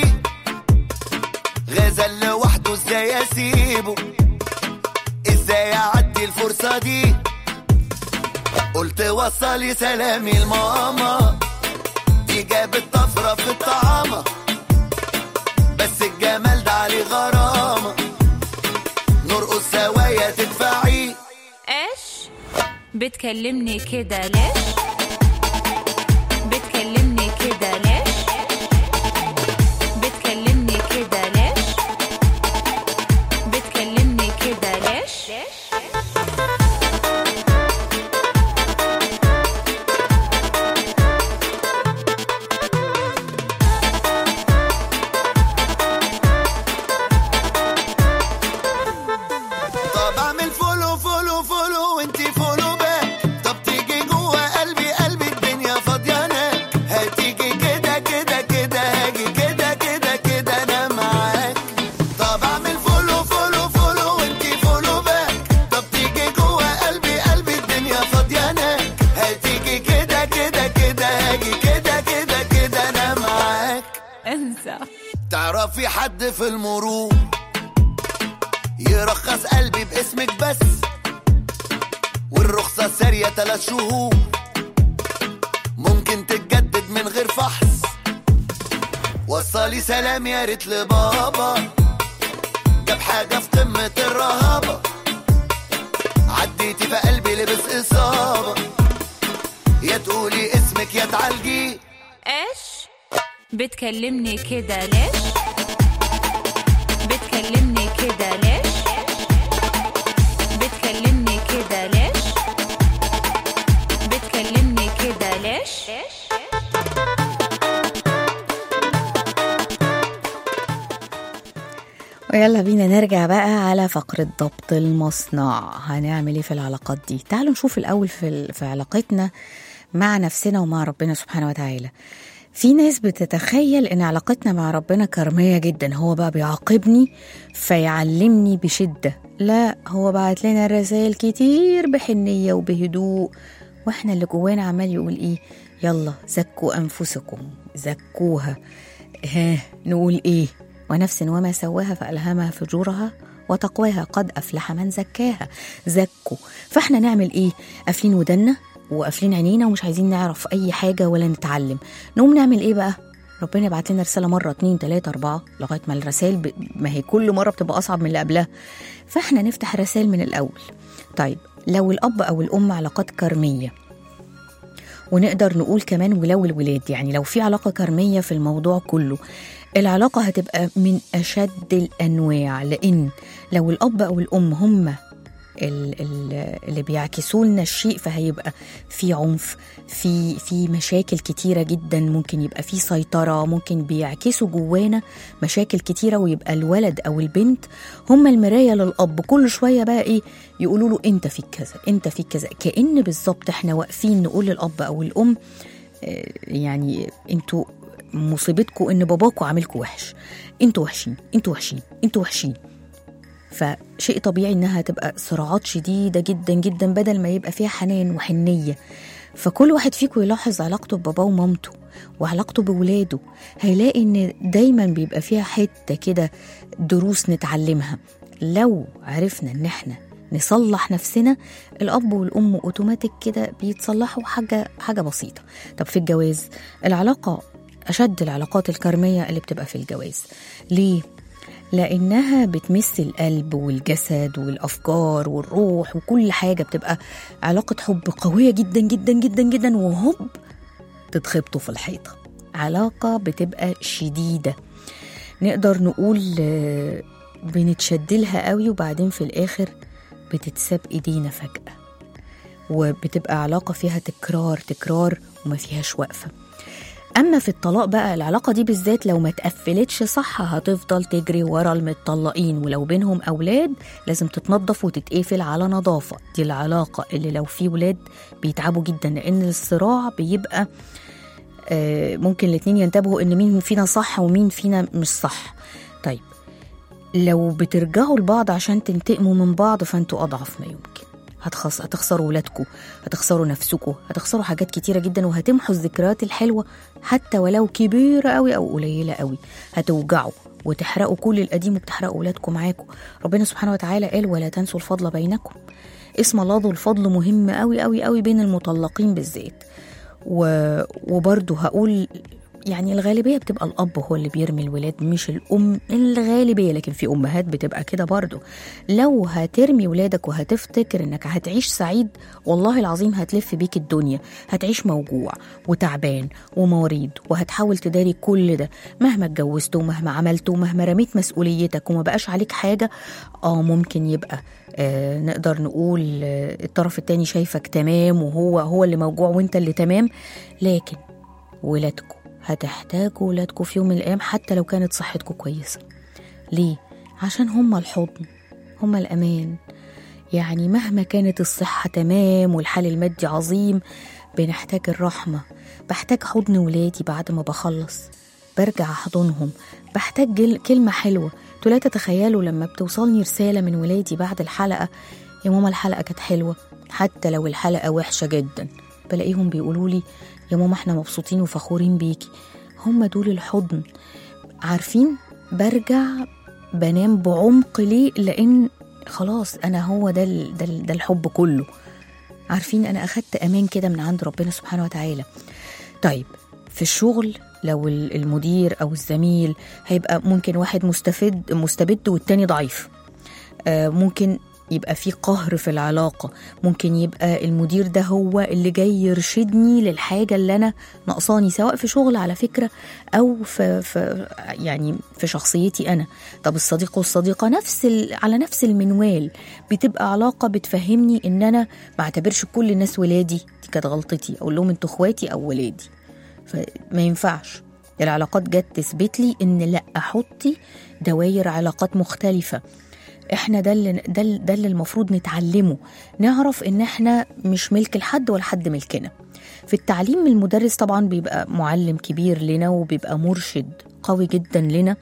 S4: غزل لوحده ازاي اسيبه، ازاي اعدي الفرصة دي. قلت وصلي سلامي لماما، دي جابت طفرة في الطعامة، بس الجمال ده عليه غرامة، نرقص سوايا تدفعي.
S6: ايش بتكلمني كده ليش؟ بتكلمني كده ليش؟ بتكلمني كده ليش؟ بتكلمني كده ليش؟
S4: طب اعمل فولو فولو فولو وانتي فولو باك، طب تيجي جوه قلبي قلبي الدنيا فاضيه هناك، هتيجي كده كده كده هاجي كده كده كده انا معاك. طب اعمل فولو فولو فولو وانتي فولو باك، طب تيجي جوه قلبي قلبي الدنيا فاضيه هناك، هتيجي كده كده كده هاجي كده كده كده انا معاك.
S6: انسى.
S4: تعرفي حد في المرور يرخص قلبي باسمك بس، والرخصة سارية ثلاث شهور، ممكن تتجدد من غير فحص، وصلي سلام يا ريت لبابا، جاب حاجة في قمة الرهابة، عديتي في قلبي لبس إصابة، يا تقولي اسمك يا تعالجي.
S6: ايش بتكلمني كده ليش؟ بتكلمني كده ليش؟ بتكلمني كده ليش؟ بتكلمني كده ليش؟
S3: ويلا بينا نرجع بقى على فقرة ضبط المصنع. هنعمل ايه في العلاقات دي؟ تعالوا نشوف الأول في, في علاقتنا مع نفسنا ومع ربنا سبحانه وتعالى. في ناس بتتخيل ان علاقتنا مع ربنا كرمية جدا، هو بقى بيعاقبني فيعلمني بشدة. لا، هو بعت لنا رسائل كتير بحنية وبهدوء، واحنا اللي جوانا عمال يقول ايه؟ يلا زكوا أنفسكم، زكوها. ها نقول ايه؟ ونفس وما سواها فألهمها فجورها وتقواها، قد أفلح من زكاها. زكوا. فاحنا نعمل ايه؟ قافلين ودنا وقافلين عينينا ومش عايزين نعرف اي حاجة ولا نتعلم. نقوم نعمل ايه بقى؟ ربنا يبعت لنا رسالة مرة اتنين تلاتة اربعة لغاية ما الرسائل ب... ما هي كل مرة بتبقى أصعب من اللي قبلها، فاحنا نفتح الرسائل من الأول. طيب لو الأب أو الأم علاقات كرمية، ونقدر نقول كمان ولو الولاد، يعني لو في علاقة كرمية في الموضوع كله، العلاقة هتبقى من أشد الأنواع. لأن لو الأب أو الأم هم اللي بيعكسوا لنا الشيء، فهيبقى في عنف، في في مشاكل كتيرة جدا، ممكن يبقى في سيطرة، ممكن بيعكسوا جوانا مشاكل كتيرة، ويبقى الولد أو البنت هم المراية للأب. كل شوية بقى إيه؟ يقولوا له أنت فيك كذا، أنت فيك كذا، كأن بالظبط إحنا واقفين نقول للأب أو الأم يعني أنتوا مصيبتكم إن باباكوا عاملكوا وحش، أنتوا وحشين، أنتوا وحشين، أنتوا وحشين. فشيء طبيعي إنها تبقى صراعات شديدة جدا جدا بدل ما يبقى فيها حنان وحنية. فكل واحد فيكم يلاحظ علاقته بباباه ومامته وعلاقته بولاده، هيلاقي إن دايما بيبقى فيها حتة كده دروس نتعلمها. لو عرفنا إن احنا نصلح نفسنا، الأب والأم أوتوماتيك كده بيتصلحوا حاجة حاجة بسيطة. طب في الجواز، العلاقة أشد العلاقات الكرمية اللي بتبقى في الجواز. ليه؟ لأنها بتمس القلب والجسد والأفكار والروح وكل حاجة، بتبقى علاقة حب قوية جدا جدا جدا جدا، وهب تتخبطوا في الحيطة. علاقة بتبقى شديدة، نقدر نقول بنتشدلها قوي، وبعدين في الآخر بتتساب إيدينا فجأة، وبتبقى علاقة فيها تكرار تكرار وما فيهاش وقفة. أما في الطلاق بقى، العلاقة دي بالذات لو ما تقفلتش صح هتفضل تجري ورا المتطلقين، ولو بينهم أولاد لازم تتنظف وتتقفل على نظافة. دي العلاقة اللي لو في ولاد بيتعبوا جدا، لأن الصراع بيبقى آه ممكن الاتنين ينتبهوا إن مين فينا صح ومين فينا مش صح. طيب لو بترجعوا لبعض عشان تنتقموا من بعض، فانتوا أضعف ما يمكن. هتخص... هتخسروا ولادكم، هتخسروا نفسكم، هتخسروا حاجات كتيرة جدا، وهتمحوا الذكريات الحلوة حتى ولو كبيرة قوي أو قليلة قوي. هتوجعوا وتحرقوا كل القديم وبتحرقوا ولادكم معاكم. ربنا سبحانه وتعالى قال ولا تنسوا الفضل بينكم. اسم الله ذو الفضل مهم قوي قوي قوي بين المطلقين بالذات. و... وبرضه هقول يعني الغالبية بتبقى الأب هو اللي بيرمي الولاد مش الأم، الغالبية، لكن في أمهات بتبقى كده برضو. لو هترمي ولادك وهتفتكر إنك هتعيش سعيد، والله العظيم هتلف بيك الدنيا، هتعيش موجوع وتعبان ومريض، وهتحاول تداري كل ده مهما اتجوزت ومهما عملت ومهما رميت مسؤوليتك وما بقاش عليك حاجة. آه ممكن يبقى آه نقدر نقول آه الطرف التاني شايفك تمام وهو هو اللي موجوع وانت اللي تمام، لكن ولادكم هتحتاجوا ولادكم في يوم من الأيام حتى لو كانت صحتكم كويسة. ليه؟ عشان هم الحضن، هم الأمان. يعني مهما كانت الصحة تمام والحال المادي عظيم، بنحتاج الرحمة. بحتاج حضن ولادي بعد ما بخلص، برجع أحضنهم، بحتاج كلمة حلوة. تلا تتخيلوا لما بتوصلني رسالة من ولادي بعد الحلقة، يا ماما الحلقة كانت حلوة، حتى لو الحلقة وحشة جدا، بلاقيهم بيقولوا لي يا ماما احنا مبسوطين وفخورين بيكي. هم دول الحضن. عارفين برجع بنام بعمق. ليه؟ لأن خلاص أنا هو ده, ده, ده الحب كله. عارفين أنا أخدت أمان كده من عند ربنا سبحانه وتعالى. طيب في الشغل لو المدير أو الزميل هيبقى ممكن واحد مستفد مستبد والتاني ضعيف. آه ممكن يبقى في قهر في العلاقة، ممكن يبقى المدير ده هو اللي جاي يرشدني للحاجة اللي أنا نقصاني، سواء في شغل على فكرة أو في, في يعني في شخصيتي أنا. طب الصديق والصديقة نفس على نفس المنوال، بتبقى علاقة بتفهمني إن أنا ما اعتبرش كل الناس ولادي، دي كانت غلطتي، أقول لهم أنتوا إخواتي أو ولادي. فما ينفعش. العلاقات جت تثبت لي إن لأ، أحطي دوائر علاقات مختلفة. احنا ده اللي ده, ده اللي المفروض نتعلمه، نعرف ان احنا مش ملك لحد ولا حد ملكنا. في التعليم المدرس طبعا بيبقى معلم كبير لنا وبيبقى مرشد قوي جدا لنا.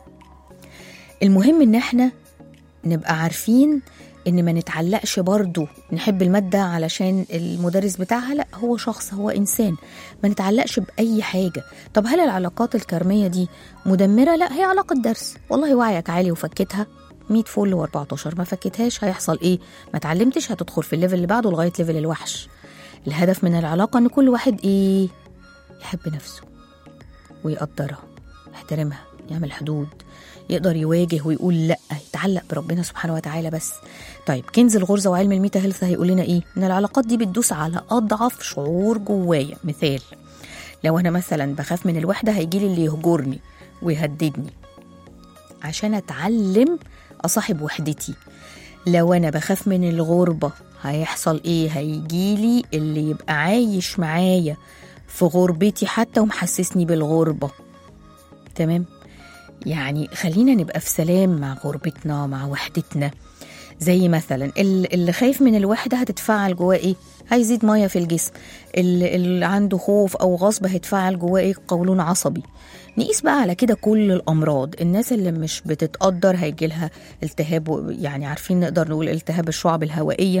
S3: المهم ان احنا نبقى عارفين ان ما نتعلقش برضو نحب المادة علشان المدرس بتاعها، لا، هو شخص، هو انسان، ما نتعلقش باي حاجة. طب هل العلاقات الكرمية دي مدمرة؟ لا، هي علاقة درس، والله وعيك عالي وفكتها مية فل واربعتاشر، ما فكتهاش هيحصل ايه؟ ما تعلمتش، هتدخل في الليفل اللي بعده لغايه ليفل الوحش. الهدف من العلاقه ان كل واحد ايه؟ يحب نفسه ويقدرها، يحترمها، يعمل حدود، يقدر يواجه ويقول لا، يتعلق بربنا سبحانه وتعالى بس. طيب كنز الغرزه وعلم الميتا هيلث هيقول لنا ايه؟ ان العلاقات دي بتدوس على اضعف شعور جوايا. مثال، لو انا مثلا بخاف من الوحده، هيجيلي اللي يهجرني ويهددني عشان اتعلم أصاحب وحدتي. لو أنا بخاف من الغربة، هيحصل إيه؟ هيجيلي اللي يبقى عايش معايا في غربتي حتى ومحسسني بالغربة. تمام؟ يعني خلينا نبقى في سلام مع غربتنا، مع وحدتنا. زي مثلا اللي خايف من الوحدة هتتفاعل جواه إيه؟ هيزيد مية في الجسم. اللي عنده خوف أو غصب هيتفاعل جواه إيه؟ قولون عصبي. نقيس بقى على كده كل الأمراض. الناس اللي مش بتتقدر هيجيلها التهاب، يعني عارفين نقدر نقول التهاب الشعب الهوائية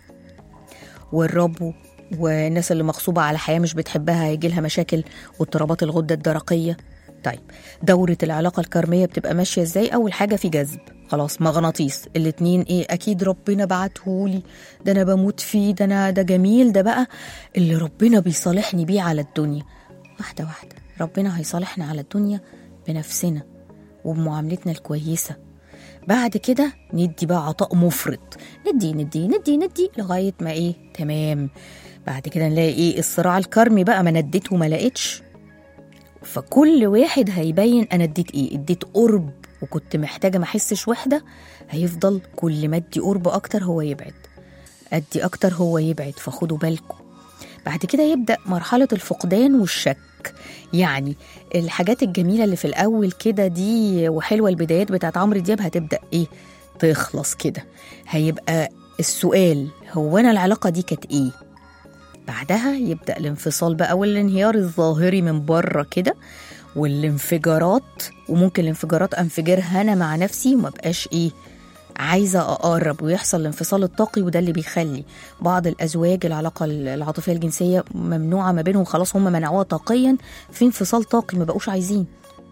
S3: والربو. والناس اللي مغصوبة على حياة مش بتحبها هيجيلها مشاكل واضطرابات الغدة الدرقية. طيب دورة العلاقة الكرمية بتبقى ماشية ازاي؟ أول حاجة في جذب، خلاص، مغناطيس. الاتنين ايه؟ أكيد ربنا بعتهولي، ده أنا بموت فيه، ده أنا ده جميل، ده بقى اللي ربنا بيصالحني بيه على الدنيا. واحدة واحدة ربنا هيصالحنا على الدنيا بنفسنا وبمعاملتنا الكويسة. بعد كده ندي بقى عطاء مفرط، ندي ندي ندي ندي لغاية ما ايه؟ تمام. بعد كده نلاقي ايه؟ الصراع الكرمي بقى، ما نديت وما لقيتش. فكل واحد هيبين انا اديت ايه. اديت قرب وكنت محتاجة ما احسش وحدة، هيفضل كل ما ادي قرب اكتر هو يبعد، ادي اكتر هو يبعد. فخدوا بالكم. بعد كده يبدأ مرحلة الفقدان والشك. يعني الحاجات الجميلة اللي في الأول كده دي وحلوة البدايات بتاعت عمرو دياب هتبدأ إيه؟ تخلص كده. هيبقى السؤال هو أنا العلاقة دي كانت إيه؟ بعدها يبدأ الانفصال بقى والانهيار الظاهري من بره كده، والانفجارات. وممكن الانفجارات انفجرها أنا مع نفسي وما بقاش إيه؟ عايزة أقرب، ويحصل الانفصال الطاقي. وده اللي بيخلي بعض الأزواج العلاقة العاطفية الجنسية ممنوعة ما بينهم، خلاص هم منعوها طاقيا، في انفصال طاقي، ما بقوش عايزين.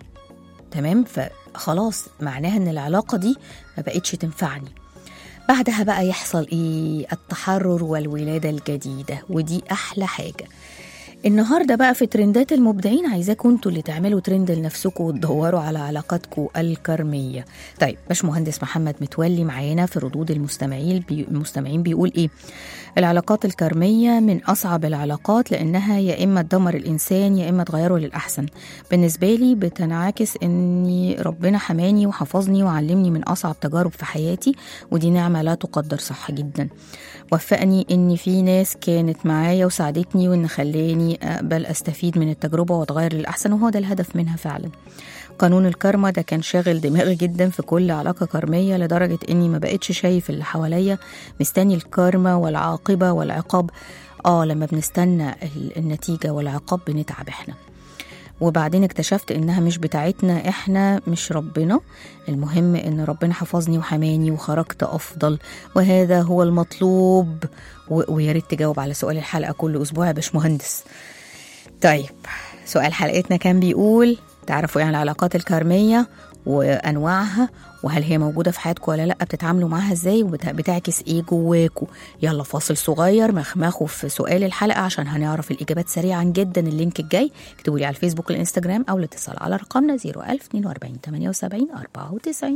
S3: تمام؟ فخلاص معناها ان العلاقة دي ما بقتش تنفعني. بعدها بقى يحصل ايه؟ التحرر والولادة الجديدة، ودي أحلى حاجة. النهاردة بقى في ترندات المبدعين، عايزاكم انتوا اللي تعملوا ترند لنفسكم وتدوروا على علاقاتكم الكرمية. طيب باشمهندس محمد متولي معانا في ردود المستمعين بي المستمعين بيقول ايه؟ العلاقات الكرمية من أصعب العلاقات، لأنها يا إما تدمر الإنسان يا إما تغيره للأحسن. بالنسبة لي بتنعكس إني ربنا حماني وحفظني وعلمني من أصعب تجارب في حياتي، ودي نعمة لا تقدر. صح جدا. وفقني إن في ناس كانت معايا وساعدتني، وإن خلاني أقبل أستفيد من التجربة وأتغير للأحسن، وهو ده الهدف منها فعلا. قانون الكارما ده كان شاغل دماغي جدا في كل علاقة كرمية، لدرجة إني ما بقتش شايف اللي حواليا مستني الكارما والعاقبة والعقاب. آه لما بنستنى النتيجة والعقاب بنتعب إحنا. وبعدين اكتشفت إنها مش بتاعتنا، إحنا مش ربنا. المهم إن ربنا حفظني وحماني وخرجت أفضل، وهذا هو المطلوب. وياريت تجاوب على سؤال الحلقة كل أسبوع يا باشمهندس. طيب سؤال حلقتنا كان بيقول: تعرفوا يعني العلاقات الكرمية؟ وأنواعها، وهل هي موجودة في حياتكم ولا لأ، بتتعاملوا معاها ازاي، وبتعكس ايه جواكوا. يلا فاصل صغير مخمخوا في سؤال الحلقة عشان هنعرف الإجابات سريعا جدا. اللينك الجاي اكتبوا لي على الفيسبوك والإنستجرام أو الاتصال على رقمنا صفر ألف اتنين وأربعين تمانية وسبعين أربعة وتسعين.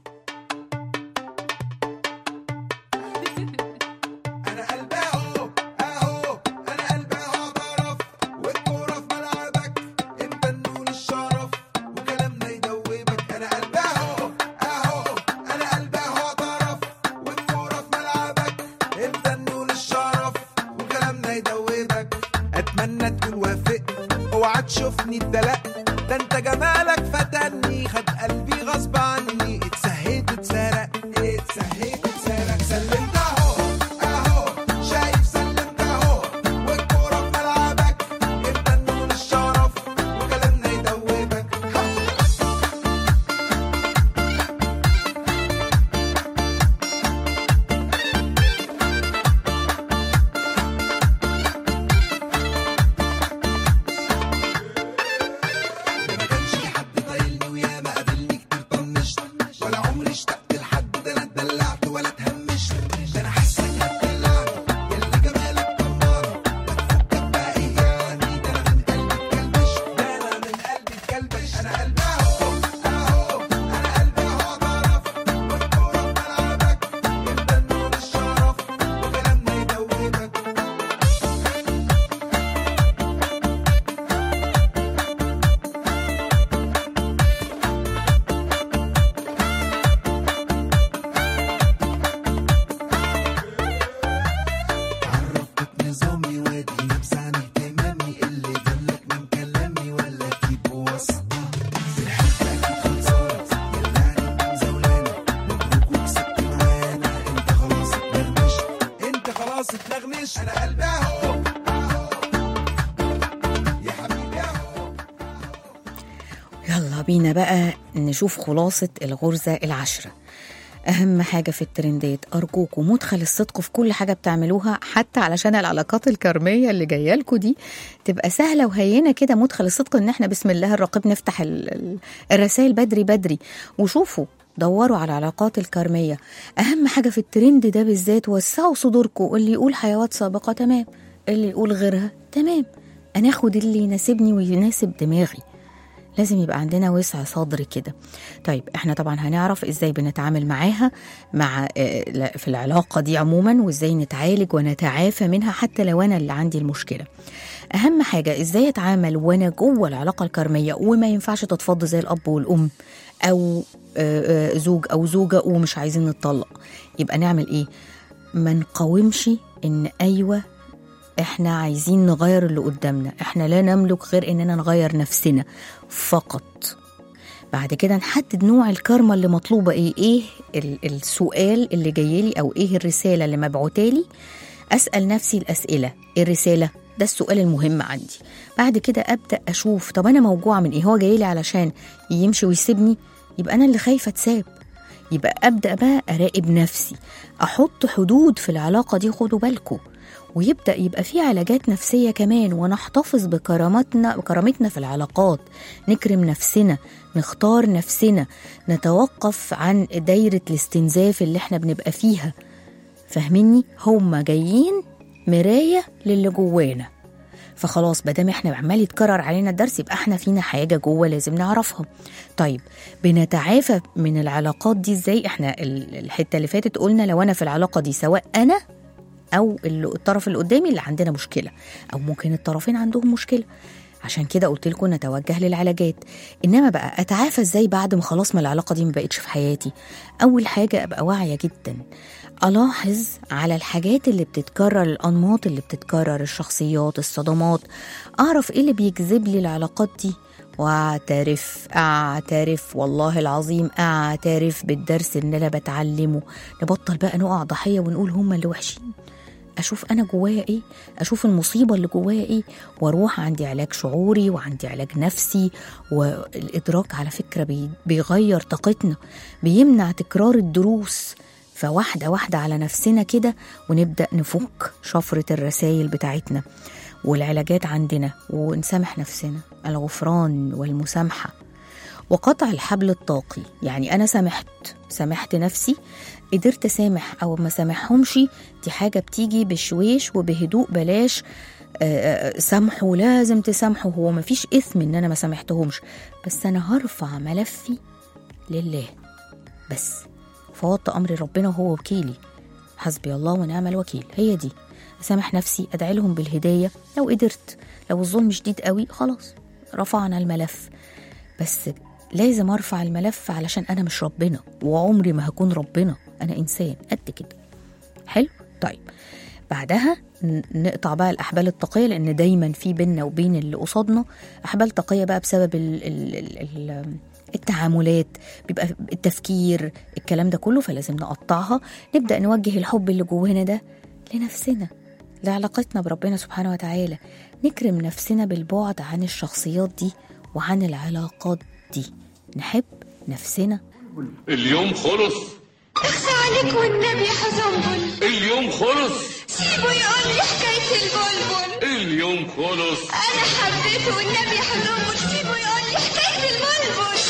S7: اتمنى تكون وافق، اوعى تشوفني اتدلق، ده انت جمالك فتني، خد قلبي غصب عني، اتسهيت اتسرق، اتسهيت اتسرق، سلمت اهو اهو، شايف سلمت اهو، والكورة في ملعبك، انت النون الشرف، وكلامنا يدوبك.
S3: يلا بينا بقى نشوف خلاصة الغرزة العشرة. أهم حاجة في الترندات أرجوكم مدخل الصدق في كل حاجة بتعملوها، حتى علشان العلاقات الكرمية اللي جاية لكم دي تبقى سهلة وهينة كده. مدخل الصدق إن احنا بسم الله الرقيب نفتح الرسائل بدري بدري. وشوفوا دوروا على العلاقات الكرمية. أهم حاجة في الترند ده بالذات وسعوا صدوركم. اللي يقول حيوات سابقة تمام، اللي يقول غيرها تمام، أنا أخد اللي يناسبني ويناسب دماغي. لازم يبقى عندنا وسع صدر كده. طيب احنا طبعا هنعرف ازاي بنتعامل معاها مع في العلاقة دي عموما، وازاي نتعالج ونتعافى منها حتى لو انا اللي عندي المشكلة. اهم حاجة ازاي اتعامل وانا جوه العلاقة الكرمية، وما ينفعش تتفض زي الاب والام او زوج او زوجة ومش عايزين نتطلق. يبقى نعمل ايه؟ ما نقاومش ان ايوه احنا عايزين نغير اللي قدامنا، احنا لا نملك غير اننا نغير نفسنا فقط. بعد كده نحدد نوع الكارما اللي مطلوبة ايه، ايه السؤال اللي جايلي او ايه الرسالة اللي مبعوتالي. اسأل نفسي الاسئلة، الرسالة ده السؤال المهم عندي. بعد كده ابدأ اشوف طب انا موجوعة من ايه، هو جايلي علشان يمشي ويسيبني، يبقى انا اللي خايفة اتساب. يبقى ابدأ بقى اراقب نفسي، احط حدود في العلاقة دي، خدوا بالكم. ويبدأ يبقى في علاجات نفسية كمان، ونحتفظ بكرامتنا بكرامتنا في العلاقات، نكرم نفسنا، نختار نفسنا، نتوقف عن دايرة الاستنزاف اللي احنا بنبقى فيها. فاهميني؟ هما جايين مراية للي جوانا، فخلاص بدام احنا عمال يتكرر علينا الدرس يبقى احنا فينا حاجة جوه لازم نعرفها. طيب بنتعافى من العلاقات دي ازاي؟ احنا الحتة اللي فاتت قلنا لو انا في العلاقة دي سواء انا أو الطرف اللي قدامي اللي عندنا مشكلة، أو ممكن الطرفين عندهم مشكلة، عشان كده قلت لكم نتوجه للعلاجات. إنما بقى أتعافى إزاي بعد ما خلاص ما العلاقة دي ما بقتش في حياتي؟ أول حاجة أبقى واعية جدا، ألاحظ على الحاجات اللي بتتكرر، الأنماط اللي بتتكرر، الشخصيات، الصدمات، أعرف إيه اللي بيجذب لي العلاقات دي، واعترف اعترف والله العظيم اعترف بالدرس اللي انا بتعلمه. نبطل بقى نقع ضحية ونقول هما اللي وحشين. اشوف انا جوايا ايه، اشوف المصيبة اللي جوايا ايه، واروح عندي علاج شعوري وعندي علاج نفسي. والادراك على فكرة بيغير طاقتنا، بيمنع تكرار الدروس. فواحدة واحدة على نفسنا كده، ونبدأ نفك شفرة الرسائل بتاعتنا. والعلاجات عندنا، ونسامح نفسنا، الغفران والمسامحة. وقطع الحبل الطاقي. يعني أنا سامحت سامحت نفسي، قدرت أسامح أو ما سامحهمش، دي حاجة بتيجي بشويش وبهدوء. بلاش سامحوا لازم تسامحوا، هو ما فيش إثم إن أنا ما سامحتهمش، بس أنا هرفع ملفي لله بس، فوضت أمر ربنا وهو وكيلي، حسبي الله ونعم الوكيل. هي دي، أسامح نفسي، أدعي لهم بالهداية لو قدرت. لو الظلم شديد قوي خلاص رفعنا الملف، بس لازم أرفع الملف علشان أنا مش ربنا، وعمري ما هكون ربنا، أنا إنسان قد كده. حلو؟ طيب بعدها نقطع بقى الأحبال الطاقية، لأن دايما في بيننا وبين اللي قصادنا أحبال طاقية بقى بسبب ال ال ال التعاملات، بيبقى التفكير الكلام ده كله، فلازم نقطعها. نبدأ نوجه الحب اللي جوانا ده لنفسنا، لعلاقتنا بربنا سبحانه وتعالى، نكرم نفسنا بالبعد عن الشخصيات دي وعن العلاقات دي، نحب نفسنا.
S8: اليوم خلص،
S5: اخفى عليك والنبي حزنبل،
S8: اليوم خلص،
S5: سيبه يقول لي حكاية البلبل،
S8: اليوم خلص،
S5: أنا حبيته والنبي حزنبل، سيبه يقول لي حكاية البلبل.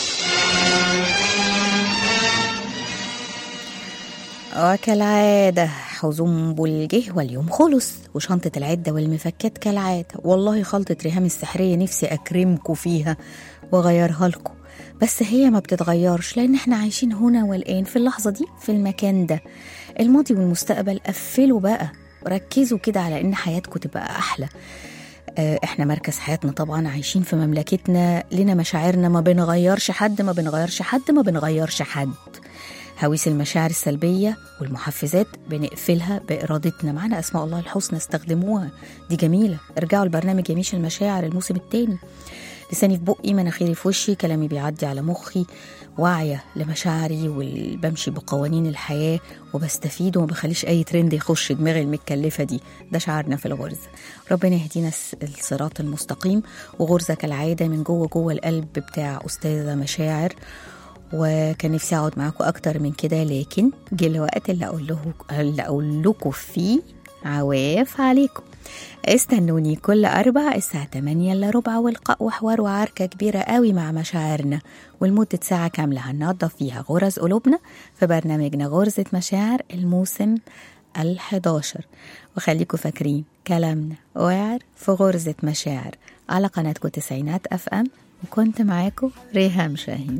S3: وكالعادة حزنبل جه واليوم خلص، وشنطة العدة والمفكات كالعادة. والله خلطة ريهام السحرية نفسي أكرمكم فيها وغيرها لكم، بس هي ما بتتغيرش، لأن احنا عايشين هنا والآن في اللحظة دي في المكان ده. الماضي والمستقبل قفلوا بقى، ركزوا كده على إن حياتكم تبقى أحلى. اه احنا مركز حياتنا طبعا، عايشين في مملكتنا، لنا مشاعرنا، ما بنغيرش حد ما بنغيرش حد ما بنغيرش حد. هويس المشاعر السلبية والمحفزات بنقفلها بإرادتنا، معنا أسماء الله الحسنى استخدموها، دي جميلة. ارجعوا البرنامج يميش المشاعر الموسم الثاني. لساني في بقي، مناخيري في وشي، كلامي بيعدي على مخي، واعية لمشاعري وبمشي بقوانين الحياة وبستفيد وما بخليش أي ترند يخش دماغي المتكلفة دي. ده شعارنا في الغرزة. ربنا يهدينا الصراط المستقيم. وغرزة كالعادة من جوه جوه القلب بتاع أستاذة مشاعر، وكان نفسي أقعد معاكم أكتر من كده، لكن جه الوقت اللي أقول له اللي أقول لكم فيه عواف عليكم. استنوني كل أربع الساعة تمانية إلا ربع، والقاء وحوار وعركة كبيرة قوي مع مشاعرنا، ولمدة ساعة كاملة هننظف فيها غرز قلوبنا في برنامجنا غرزة مشاعر الموسم الحداشر. وخليكم فاكرين كلامنا وعر في غرزة مشاعر على قناتكم تسعينات أف أم، وكنت معاكم ريهام شاهين.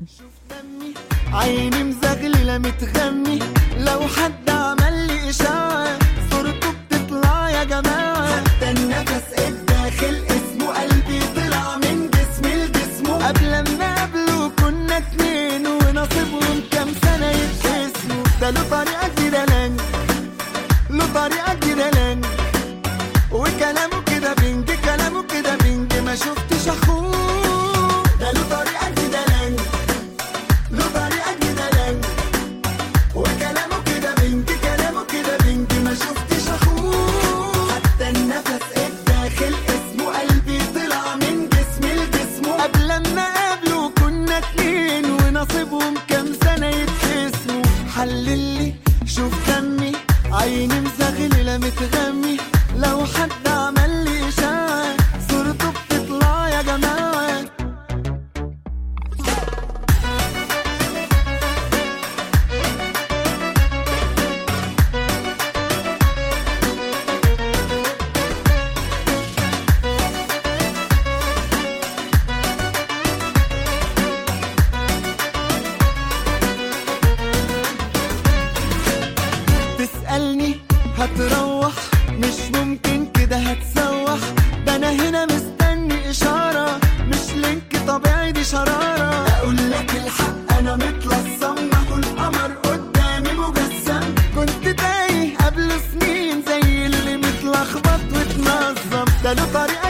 S4: عيني مزغللة متغني، لو حد عمل لي إشاعة صورته بتطلع يا جماعة، حتى النفس الداخل اسمه قلبي طلع من جسمي لجسمه، قبل ما قبله كنا اتنين ونصيبهم كام سنة يتقسموا، ده له طريقة كده لانج، له طريقة كده لانج، وكلامه كده بنج، كلامه كده بنج، ما شفتش أخوه، ده له طريقة كده لانج، له طريقة كده لانج، وكلامه كده بنج، كلامه كده بنج، ما شفتش أخوه، حتى النفس الداخل اسمه قلبي طلع من جسمي لجسمه، قبل ما قابله كنا اتنين ونصيبهم كام سنة يتقسموا، حللي شوف دمي، عيني مزغللة متغمي، لو حد عمل لي إشاعة صورته بتطلع يا جماعة. تسألني هتروح، مش ممكن كده هتسوح، ده انا هنا مستني اشارة، مش لينك طبيعي دي شرارة، اقول لك الحق انا متلصم، كل قمر قدامي مجسم، كنت تايه قبل سنين زي اللي متلخبط وتنظم، ده له طريقة